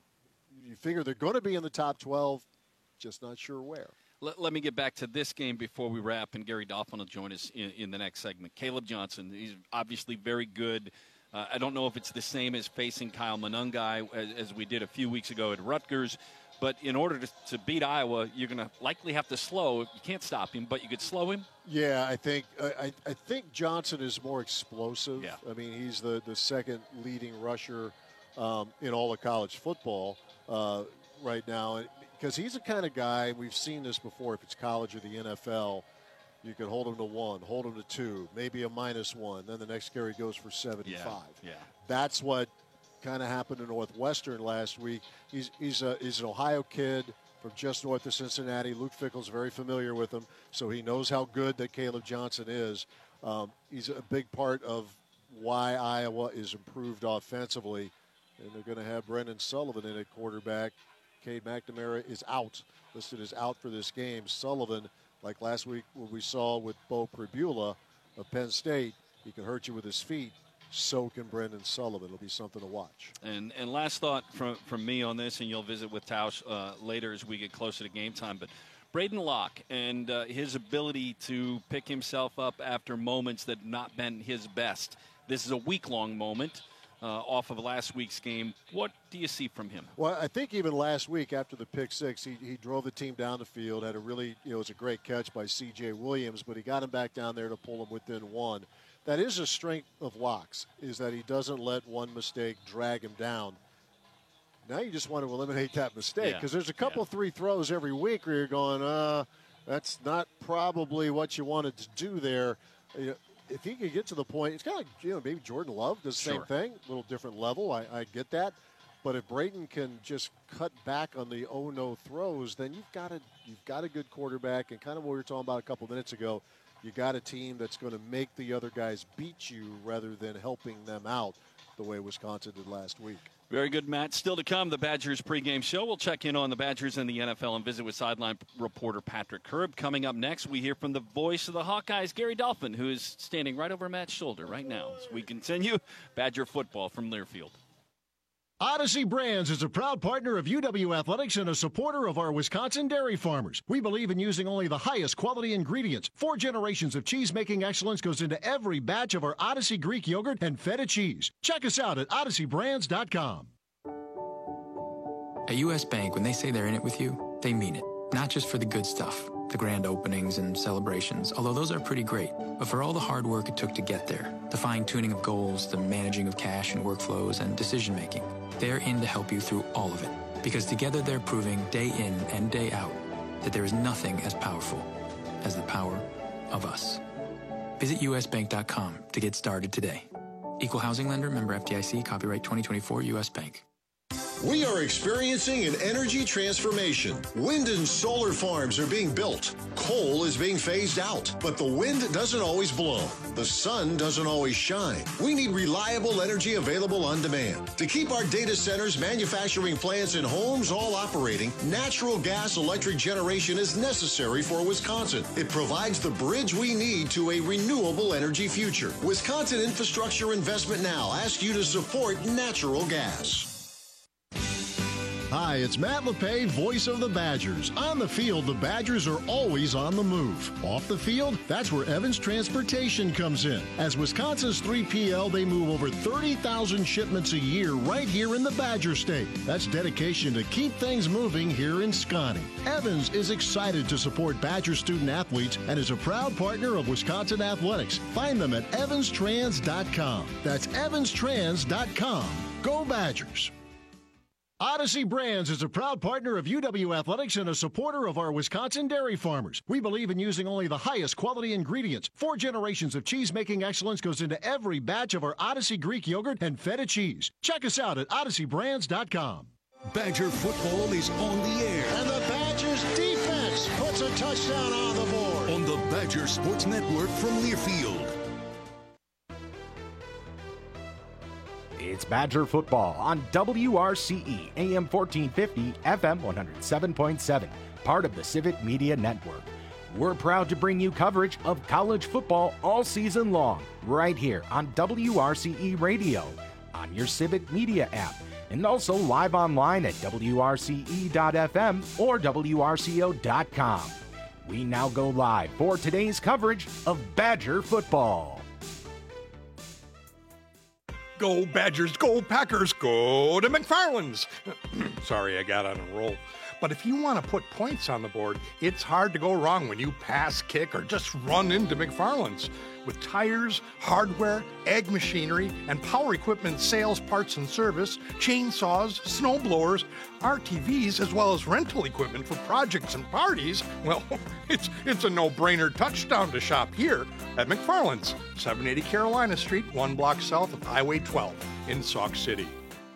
you figure they're going to be in the top 12, just not sure where. Let me get back to this game before we wrap, and Gary Dolphin will join us in the next segment. Caleb Johnson, he's obviously very good. I don't know if it's the same as facing Kyle Monangai as we did a few weeks ago at Rutgers, but in order to beat Iowa, you're going to likely have to slow. You can't stop him, but you could slow him. Yeah, I think Johnson is more explosive. Yeah. I mean, he's the second leading rusher in all of college football right now. Because he's the kind of guy, we've seen this before, if it's college or the NFL, you could hold him to 1, hold him to 2, maybe a -1. Then the next carry goes for 75. Yeah. That's what kind of happened to Northwestern last week. He's an Ohio kid from just north of Cincinnati. Luke Fickell's very familiar with him, so he knows how good that Caleb Johnson is. He's a big part of why Iowa is improved offensively, and they're going to have Brendan Sullivan in at quarterback. Cade McNamara is listed as out for this game. Sullivan, like last week when we saw with Bo Pribula of Penn State, he can hurt you with his feet. So can Brendan Sullivan. It'll be something to watch. And last thought from me on this, and you'll visit with Tausch later as we get closer to game time, but Braden Locke and his ability to pick himself up after moments that have not been his best. This is a week-long moment. Off of last week's game. What do you see from him? Well, I think even last week after the pick six, he drove the team down the field, had a really, it was a great catch by C.J. Williams, but he got him back down there to pull him within 1. That is a strength of Locke's, is that he doesn't let one mistake drag him down. Now you just want to eliminate that mistake because there's a couple 3 throws every week where you're going, that's not probably what you wanted to do there. If he could get to the point, it's kind of like, maybe Jordan Love does the same thing, a little different level. I get that. But if Brayton can just cut back on the no throws, then you've got a good quarterback. And kind of what we were talking about a couple minutes ago, you got a team that's going to make the other guys beat you rather than helping them out the way Wisconsin did last week. Very good, Matt. Still to come, the Badgers pregame show. We'll check in on the Badgers and the NFL and visit with sideline reporter Patrick Curb. Coming up next, we hear from the voice of the Hawkeyes, Gary Dolphin, who is standing right over Matt's shoulder right now. As we continue, Badger football from Learfield. Odyssey Brands is a proud partner of UW Athletics and a supporter of our Wisconsin dairy farmers. We believe in using only the highest quality ingredients. 4 generations of cheese-making excellence goes into every batch of our Odyssey Greek yogurt and feta cheese. Check us out at odysseybrands.com. At U.S. Bank, when they say they're in it with you, they mean it. Not just for the good stuff, the grand openings and celebrations, although those are pretty great, but for all the hard work it took to get there, the fine-tuning of goals, the managing of cash and workflows, and decision-making. They're in to help you through all of it, because together they're proving day in and day out that there is nothing as powerful as the power of us. Visit usbank.com to get started today. Equal housing lender, member FDIC, copyright 2024 U.S. Bank. We are experiencing an energy transformation. Wind and solar farms are being built. Coal is being phased out. But the wind doesn't always blow. The sun doesn't always shine. We need reliable energy available on demand. To keep our data centers, manufacturing plants, and homes all operating, natural gas electric generation is necessary for Wisconsin. It provides the bridge we need to a renewable energy future. Wisconsin Infrastructure Investment Now asks you to support natural gas. Hi, it's Matt LePay, voice of the Badgers. On the field, the Badgers are always on the move. Off the field, that's where Evans Transportation comes in. As Wisconsin's 3PL, they move over 30,000 shipments a year right here in the Badger State. That's dedication to keep things moving here in Scotty. Evans is excited to support Badger student athletes and is a proud partner of Wisconsin Athletics. Find them at evanstrans.com. That's evanstrans.com. Go Badgers! Odyssey Brands is a proud partner of UW Athletics and a supporter of our Wisconsin dairy farmers. We believe in using only the highest quality ingredients. 4 generations of cheese-making excellence goes into every batch of our Odyssey Greek yogurt and feta cheese. Check us out at odysseybrands.com. Badger football is on the air. And the Badgers defense puts a touchdown on the board. On the Badger Sports Network from Learfield. It's Badger football on WRCE, AM 1450, FM 107.7, part of the Civic Media Network. We're proud to bring you coverage of college football all season long, right here on WRCE Radio, on your Civic Media app, and also live online at WRCE.FM or WRCO.com. We now go live for today's coverage of Badger football. Go Badgers, go Packers, go to McFarland's. Sorry, I got on a roll. But if you want to put points on the board, it's hard to go wrong when you pass, kick, or just run into McFarland's. With tires, hardware, ag machinery, and power equipment sales, parts and service, chainsaws, snow blowers, RTVs, as well as rental equipment for projects and parties, well, it's a no-brainer touchdown to shop here at McFarland's, 780 Carolina Street, 1 block south of Highway 12 in Sauk City.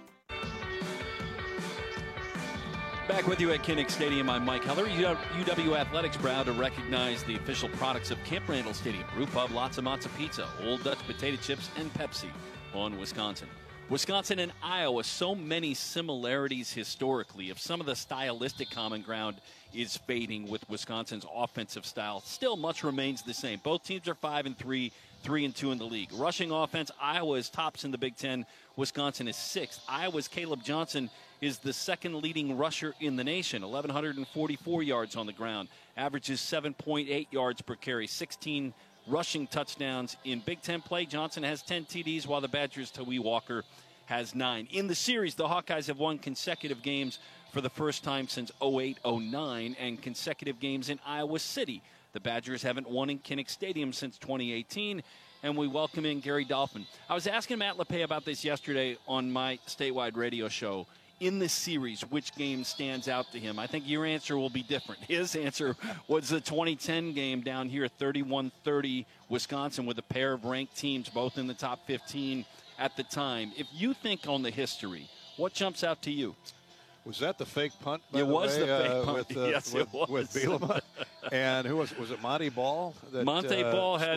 Back with you at Kinnick Stadium, I'm Mike Heller. UW Athletics proud to recognize the official products of Camp Randall Stadium. Brew Pub, Lots of Matzo Pizza, Old Dutch Potato Chips, and Pepsi on Wisconsin. Wisconsin and Iowa, so many similarities historically. If some of the stylistic common ground is fading with Wisconsin's offensive style, still much remains the same. Both teams are 5-3, 3-2 in the league. Rushing offense, Iowa is tops in the Big Ten. Wisconsin is 6th. Iowa's Caleb Johnson is the second leading rusher in the nation, 1,144 yards on the ground, averages 7.8 yards per carry, 16 rushing touchdowns in Big Ten play. Johnson has 10 TDs, while the Badgers' Tawee Walker has 9. In the series, the Hawkeyes have won consecutive games for the first time since 08-09 and consecutive games in Iowa City. The Badgers haven't won in Kinnick Stadium since 2018, and we welcome in Gary Dolphin. I was asking Matt LePay about this yesterday on my statewide radio show. in this series, which game stands out to him? I think your answer will be different. His answer was the 2010 game down here, 31-30 Wisconsin, with a pair of ranked teams, both in the top 15 at the time. If you think on the history, what jumps out to you? Was that the fake punt? It was the fake punt. Yes, it was. With Bielema. And who was it? Monty Ball? Monty Ball had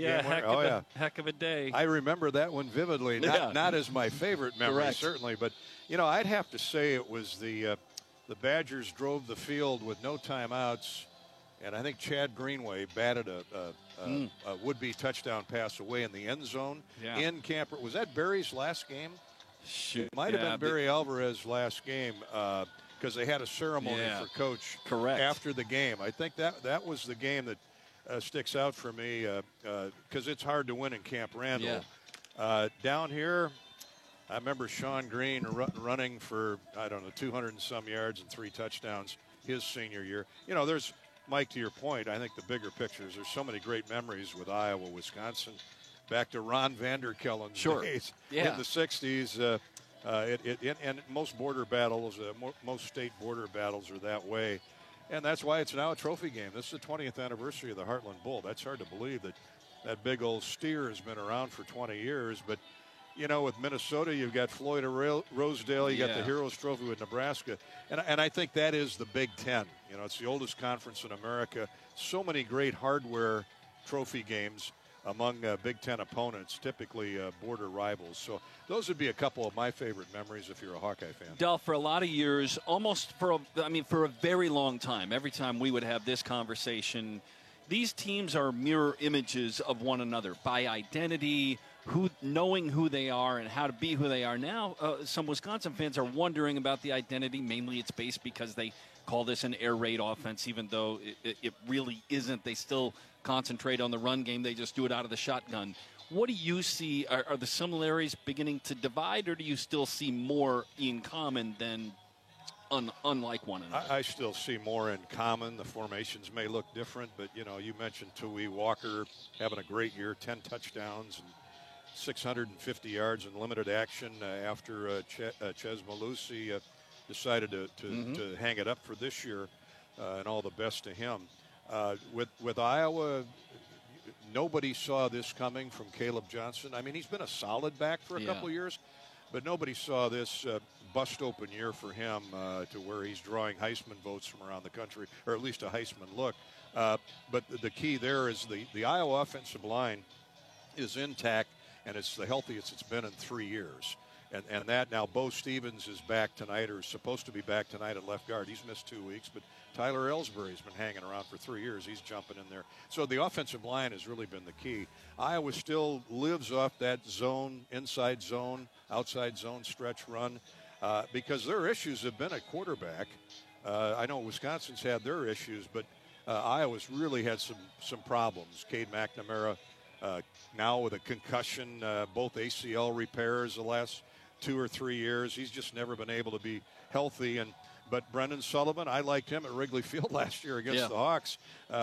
heck of a day. I remember that one vividly. Not as my favorite memory, Correct. certainly, but I'd have to say it was the Badgers drove the field with no timeouts, and I think Chad Greenway batted a would-be touchdown pass away in the end zone in Camper. Was that Barry's last game? Shoot. It might have been Barry Alvarez's last game because they had a ceremony for Coach after the game. I think that was the game that sticks out for me because it's hard to win in Camp Randall. Down here, I remember Sean Green running for, 200 and some yards and 3 touchdowns his senior year. There's, Mike, to your point, I think the bigger pictures, there's so many great memories with Iowa, Wisconsin. Back to Ron Vanderkellen's days in the 60s. And most border battles, most state border battles are that way. And that's why it's now a trophy game. This is the 20th anniversary of the Heartland Bull. That's hard to believe that big old steer has been around for 20 years. But, with Minnesota, you've got Floyd Rosedale. You got the Heroes Trophy with Nebraska. And I think that is the Big Ten. It's the oldest conference in America. So many great hardware trophy games among Big Ten opponents, typically border rivals. So those would be a couple of my favorite memories if you're a Hawkeye fan. Del, for a lot of years, almost for a very long time, every time we would have this conversation, these teams are mirror images of one another by identity, knowing who they are and how to be who they are. Now, some Wisconsin fans are wondering about the identity. Mainly it's based because they call this an air raid offense, even though it really isn't. They still concentrate on the run game. They just do it out of the shotgun. What do you see? Are the similarities beginning to divide, or do you still see more in common than unlike one another? I still see more in common. The formations may look different, but, you mentioned Tui Walker having a great year, 10 touchdowns and 650 yards in limited action after Ches Malusi decided to hang it up for this year, and all the best to him. With Iowa, nobody saw this coming from Caleb Johnson. I mean, he's been a solid back for a couple years, but nobody saw this bust-open year for him to where he's drawing Heisman votes from around the country, or at least a Heisman look. But the key there is the Iowa offensive line is intact, and it's the healthiest it's been in 3 years. And that now, Bo Stevens is back tonight, or is supposed to be back tonight at left guard. He's missed 2 weeks, but Tyler Ellsbury's been hanging around for 3 years. He's jumping in there. So the offensive line has really been the key. Iowa still lives off that zone, inside zone, outside zone stretch run, because their issues have been at quarterback. I know Wisconsin's had their issues, but Iowa's really had some problems. Cade McNamara now with a concussion, both ACL repairs the last 2 or 3 years. He's just never been able to be healthy. But Brendan Sullivan, I liked him at Wrigley Field last year against the Hawks.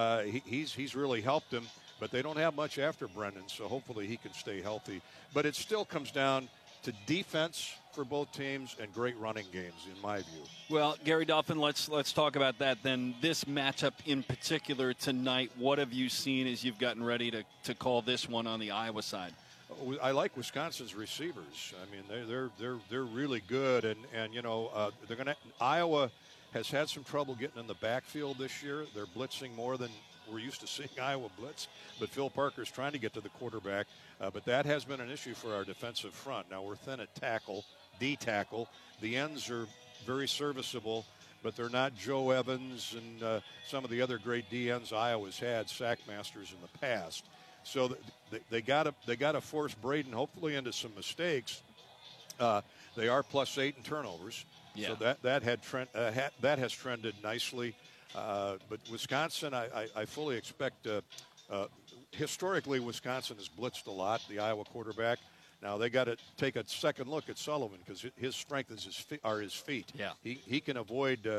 He's really helped him, but they don't have much after Brendan, so hopefully he can stay healthy. But it still comes down to defense for both teams and great running games, in my view. Well, Gary Dolphin, let's talk about that then. This matchup in particular tonight, what have you seen as you've gotten ready to call this one on the Iowa side? I like Wisconsin's receivers. I mean, they're really good, and they're going to. Iowa has had some trouble getting in the backfield this year. They're blitzing more than we're used to seeing Iowa blitz, but Phil Parker's trying to get to the quarterback. But that has been an issue for our defensive front. Now we're thin at tackle, D tackle. The ends are very serviceable, but they're not Joe Evans and some of the other great D ends Iowa's had, sack masters in the past. So they got to force Braden hopefully into some mistakes. They are +8 in turnovers, so that has trended nicely. But Wisconsin, I fully expect. Historically, Wisconsin has blitzed a lot. The Iowa quarterback. Now they got to take a second look at Sullivan because his strength is his feet. Yeah, he can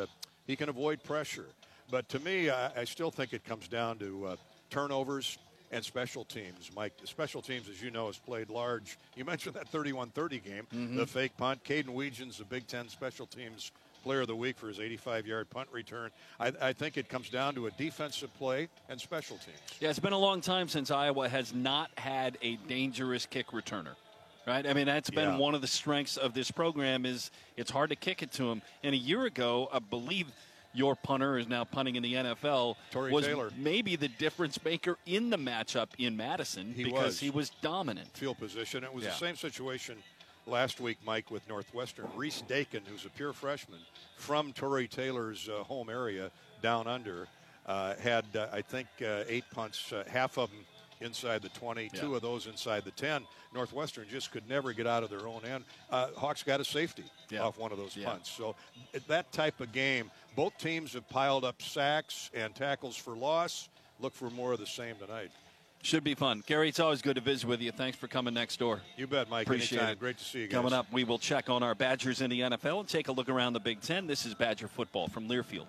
avoid pressure. But to me, I still think it comes down to turnovers and special teams. Mike, special teams, as you know, has played large. You mentioned that 31-30 game, the fake punt. Caden Weegens, the Big Ten special teams player of the week for his 85-yard punt return. I think it comes down to a defensive play and special teams. Yeah, it's been a long time since Iowa has not had a dangerous kick returner. Right? I mean, that's been one of the strengths of this program is it's hard to kick it to him. And a year ago, I believe your punter is now punting in the NFL. Was Taylor. Maybe the difference maker in the matchup in Madison because he was dominant. Field position. It was the same situation last week, Mike, with Northwestern. Reese Dakin, who's a pure freshman from Torrey Taylor's home area down under, had, I think, 8 punts, half of them inside the 20, 2 of those inside the 10. Northwestern just could never get out of their own end. Hawks got a safety off one of those punts. So that type of game, both teams have piled up sacks and tackles for loss. Look for more of the same tonight. Should be fun. Gary, it's always good to visit with you. Thanks for coming next door. You bet, Mike. Appreciate Anytime. it. Great to see you guys. Coming up, we will check on our Badgers in the NFL and take a look around the Big Ten. This is Badger football from Learfield.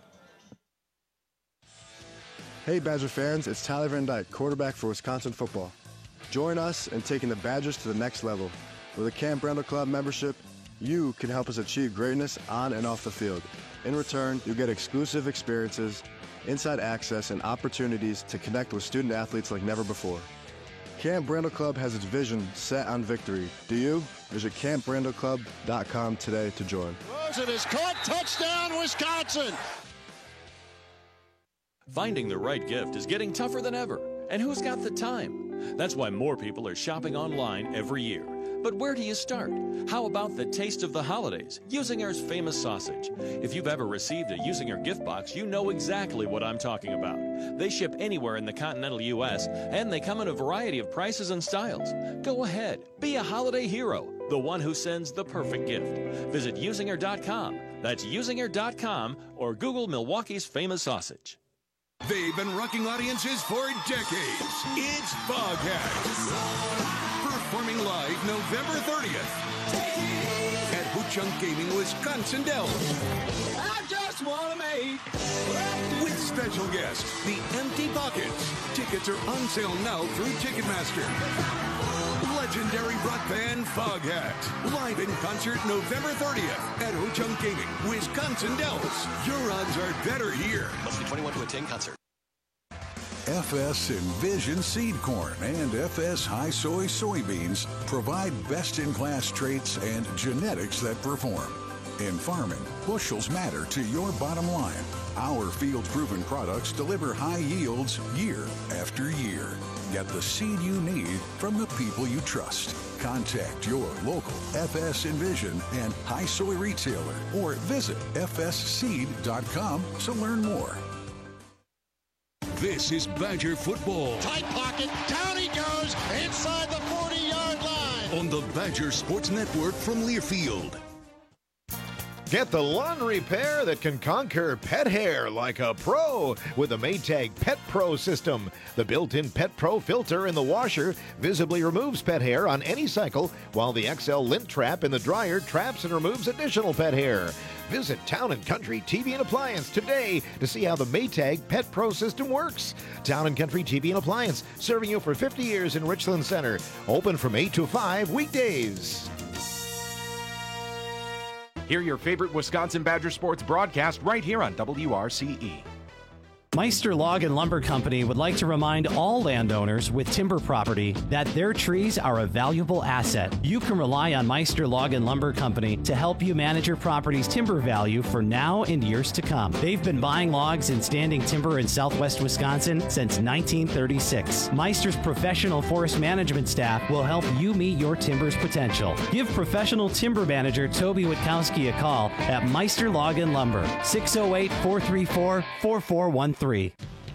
Hey, Badger fans, it's Tyler Van Dyke, quarterback for Wisconsin football. Join us in taking the Badgers to the next level. With a Camp Randall Club membership, you can help us achieve greatness on and off the field. In return, you'll get exclusive experiences, inside access, and opportunities to connect with student athletes like never before. Camp Randall Club has its vision set on victory. Do you? Visit camprandallclub.com today to join. Rosen is caught. Touchdown, Wisconsin. Finding the right gift is getting tougher than ever. And who's got the time? That's why more people are shopping online every year. But where do you start? How about the taste of the holidays, Usinger's famous sausage? If you've ever received a Usinger gift box, you know exactly what I'm talking about. They ship anywhere in the continental U.S., and they come in a variety of prices and styles. Go ahead, be a holiday hero, the one who sends the perfect gift. Visit Usinger.com. That's Usinger.com, or Google Milwaukee's famous sausage. They've been rocking audiences for decades. It's Foghat. Performing live November 30th at Ho-Chunk Gaming, Wisconsin Dells. I just want to make. With special guest, the Empty Pockets. Tickets are on sale now through Ticketmaster. Legendary rock band Foghat. Live in concert November 30th at Ho-Chunk Gaming, Wisconsin Dells. Your odds are better here. Must be 21 to attend concert. FS Envision seed corn and FS High Soy soybeans provide best-in-class traits and genetics that perform. In farming, bushels matter to your bottom line. Our field-proven products deliver high yields year after year. Get the seed you need from the people you trust. Contact your local FS Envision and High Soy retailer or visit fsseed.com to learn more. This is Badger football. Tight pocket. Down he goes. Inside the 40-yard line. On the Badger Sports Network from Learfield. Get the lawn repair that can conquer pet hair like a pro with the Maytag Pet Pro system. The built-in Pet Pro filter in the washer visibly removes pet hair on any cycle, while the XL lint trap in the dryer traps and removes additional pet hair. Visit Town & Country TV and Appliance today to see how the Maytag Pet Pro system works. Town & Country TV and Appliance, serving you for 50 years in Richland Center. Open from 8 to 5 weekdays. Hear your favorite Wisconsin Badger sports broadcast right here on WRCE. Meister Log and Lumber Company would like to remind all landowners with timber property that their trees are a valuable asset. You can rely on Meister Log and Lumber Company to help you manage your property's timber value for now and years to come. They've been buying logs and standing timber in southwest Wisconsin since 1936. Meister's professional forest management staff will help you meet your timber's potential. Give professional timber manager Toby Witkowski a call at Meister Log and Lumber, 608-434-4413. The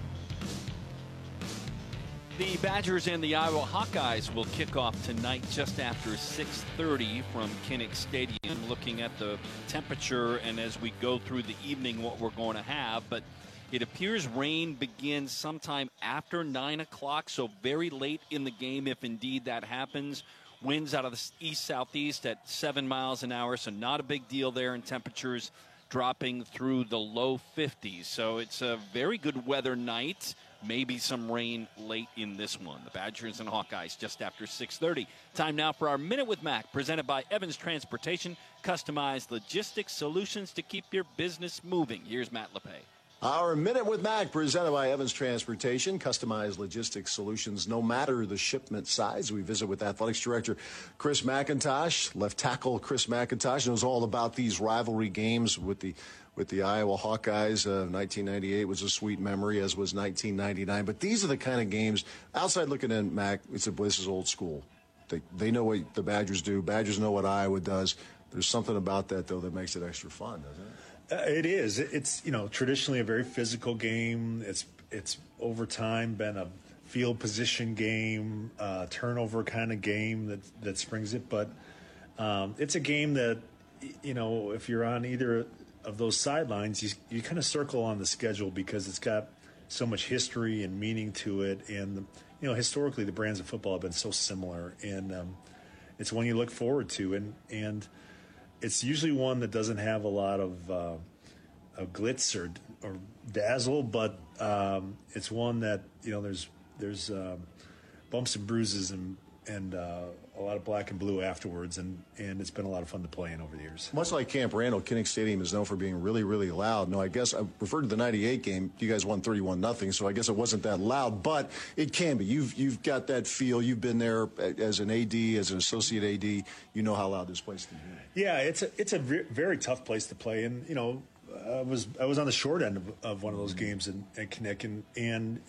Badgers and the Iowa Hawkeyes will kick off tonight just after 6:30 from Kinnick Stadium. Looking at the temperature and as we go through the evening what we're going to have, but it appears rain begins sometime after 9 o'clock, so very late in the game if indeed that happens. Winds out of the east-southeast at 7 miles an hour, so not a big deal there, and temperatures dropping through the low 50s. So it's a very good weather night Maybe some rain late in this one. The Badgers and Hawkeyes just after 6:30. Time now for our Minute with Mac, presented by Evans Transportation. Customized logistics solutions to keep your business moving. Here's Matt LePay. Our Minute with Mac, presented by Evans Transportation. Customized logistics solutions, no matter the shipment size. We visit with Athletics Director Chris McIntosh. Left tackle Chris McIntosh knows all about these rivalry games with the Iowa Hawkeyes. 1998 was a sweet memory, as was 1999. But these are the kind of games, outside looking in, Mac, this is old school. They know what the Badgers do. Badgers know what Iowa does. There's something about that, though, that makes it extra fun, doesn't it? It is. It's, traditionally a very physical game. It's over time been a field position game, turnover kind of game that springs it. But it's a game that, if you're on either of those sidelines, you kind of circle on the schedule because it's got so much history and meaning to it. And, historically the brands of football have been so similar. And it's one you look forward to. And it's usually one that doesn't have a lot of glitz or dazzle, but it's one that there's bumps and bruises and a lot of black and blue afterwards, and it's been a lot of fun to play in over the years. Much like Camp Randall, Kinnick Stadium is known for being really, really loud. No, I guess I referred to the 98 game. You guys won 31-0, so I guess it wasn't that loud, but it can be. You've got that feel. You've been there as an AD, as an associate AD. You know how loud this place can be. Yeah, it's a very tough place to play, and I was on the short end of one of those games at Kinnick, and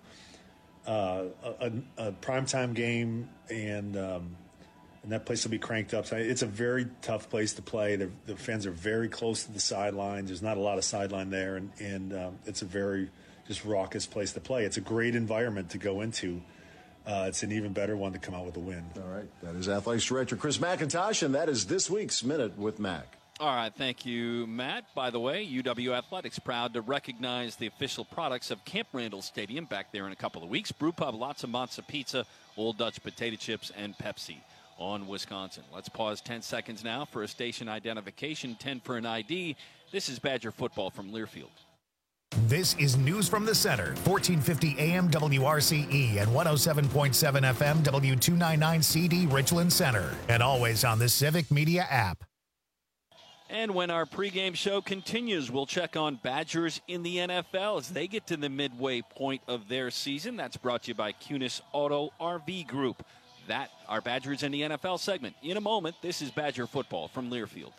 a primetime game, and that place will be cranked up. So it's a very tough place to play. The fans are very close to the sidelines. There's not a lot of sideline there, and it's a very just raucous place to play. It's a great environment to go into. It's an even better one to come out with a win. All right. That is Athletics Director Chris McIntosh, and that is this week's Minute with Mac. All right, thank you, Matt. By the way, UW Athletics proud to recognize the official products of Camp Randall Stadium back there in a couple of weeks. Brew Pub, lots of Matzo Pizza, Old Dutch potato chips, and Pepsi on Wisconsin. Let's pause 10 seconds now for a station identification, 10 for an ID. This is Badger football from Learfield. This is News from the Center, 1450 AM WRCE and 107.7 FM W299 CD Richland Center, and always on the Civic Media app. And when our pregame show continues, we'll check on Badgers in the NFL as they get to the midway point of their season. That's brought to you by Kunis Auto RV Group. That, our Badgers in the NFL segment. In a moment, this is Badger football from Learfield.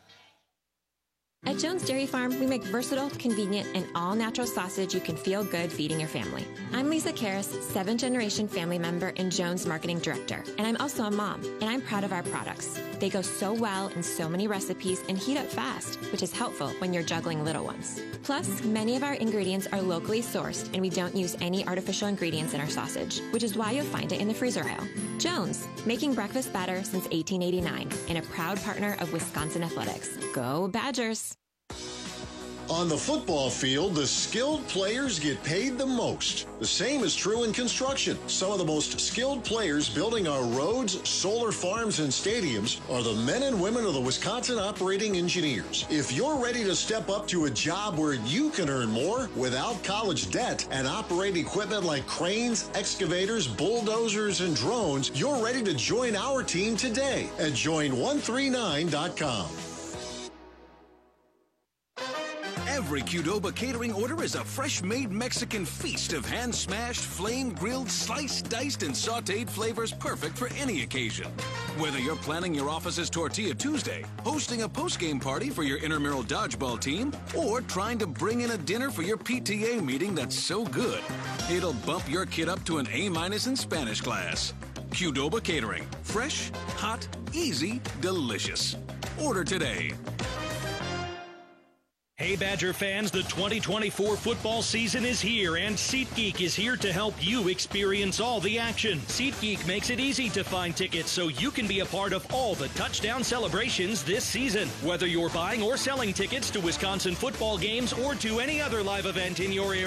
At Jones Dairy Farm, we make versatile, convenient, and all-natural sausage you can feel good feeding your family. I'm Lisa Karras, 7th-generation family member and Jones Marketing Director, and I'm also a mom, and I'm proud of our products. They go so well in so many recipes and heat up fast, which is helpful when you're juggling little ones. Plus, many of our ingredients are locally sourced, and we don't use any artificial ingredients in our sausage, which is why you'll find it in the freezer aisle. Jones, making breakfast better since 1889, and a proud partner of Wisconsin Athletics. Go Badgers! On the football field, the skilled players get paid the most. The same is true in construction. Some of the most skilled players building our roads, solar farms, and stadiums are the men and women of the Wisconsin Operating Engineers. If you're ready to step up to a job where you can earn more without college debt and operate equipment like cranes, excavators, bulldozers, and drones, you're ready to join our team today at join139.com. Every Qdoba catering order is a fresh-made Mexican feast of hand-smashed, flame-grilled, sliced, diced, and sautéed flavors perfect for any occasion. Whether you're planning your office's Tortilla Tuesday, hosting a post-game party for your intramural dodgeball team, or trying to bring in a dinner for your PTA meeting that's so good, it'll bump your kid up to an A- in Spanish class. Qdoba Catering. Fresh, hot, easy, delicious. Order today. Hey Badger fans, the 2024 football season is here and SeatGeek is here to help you experience all the action. SeatGeek makes it easy to find tickets so you can be a part of all the touchdown celebrations this season. Whether you're buying or selling tickets to Wisconsin football games or to any other live event in your area,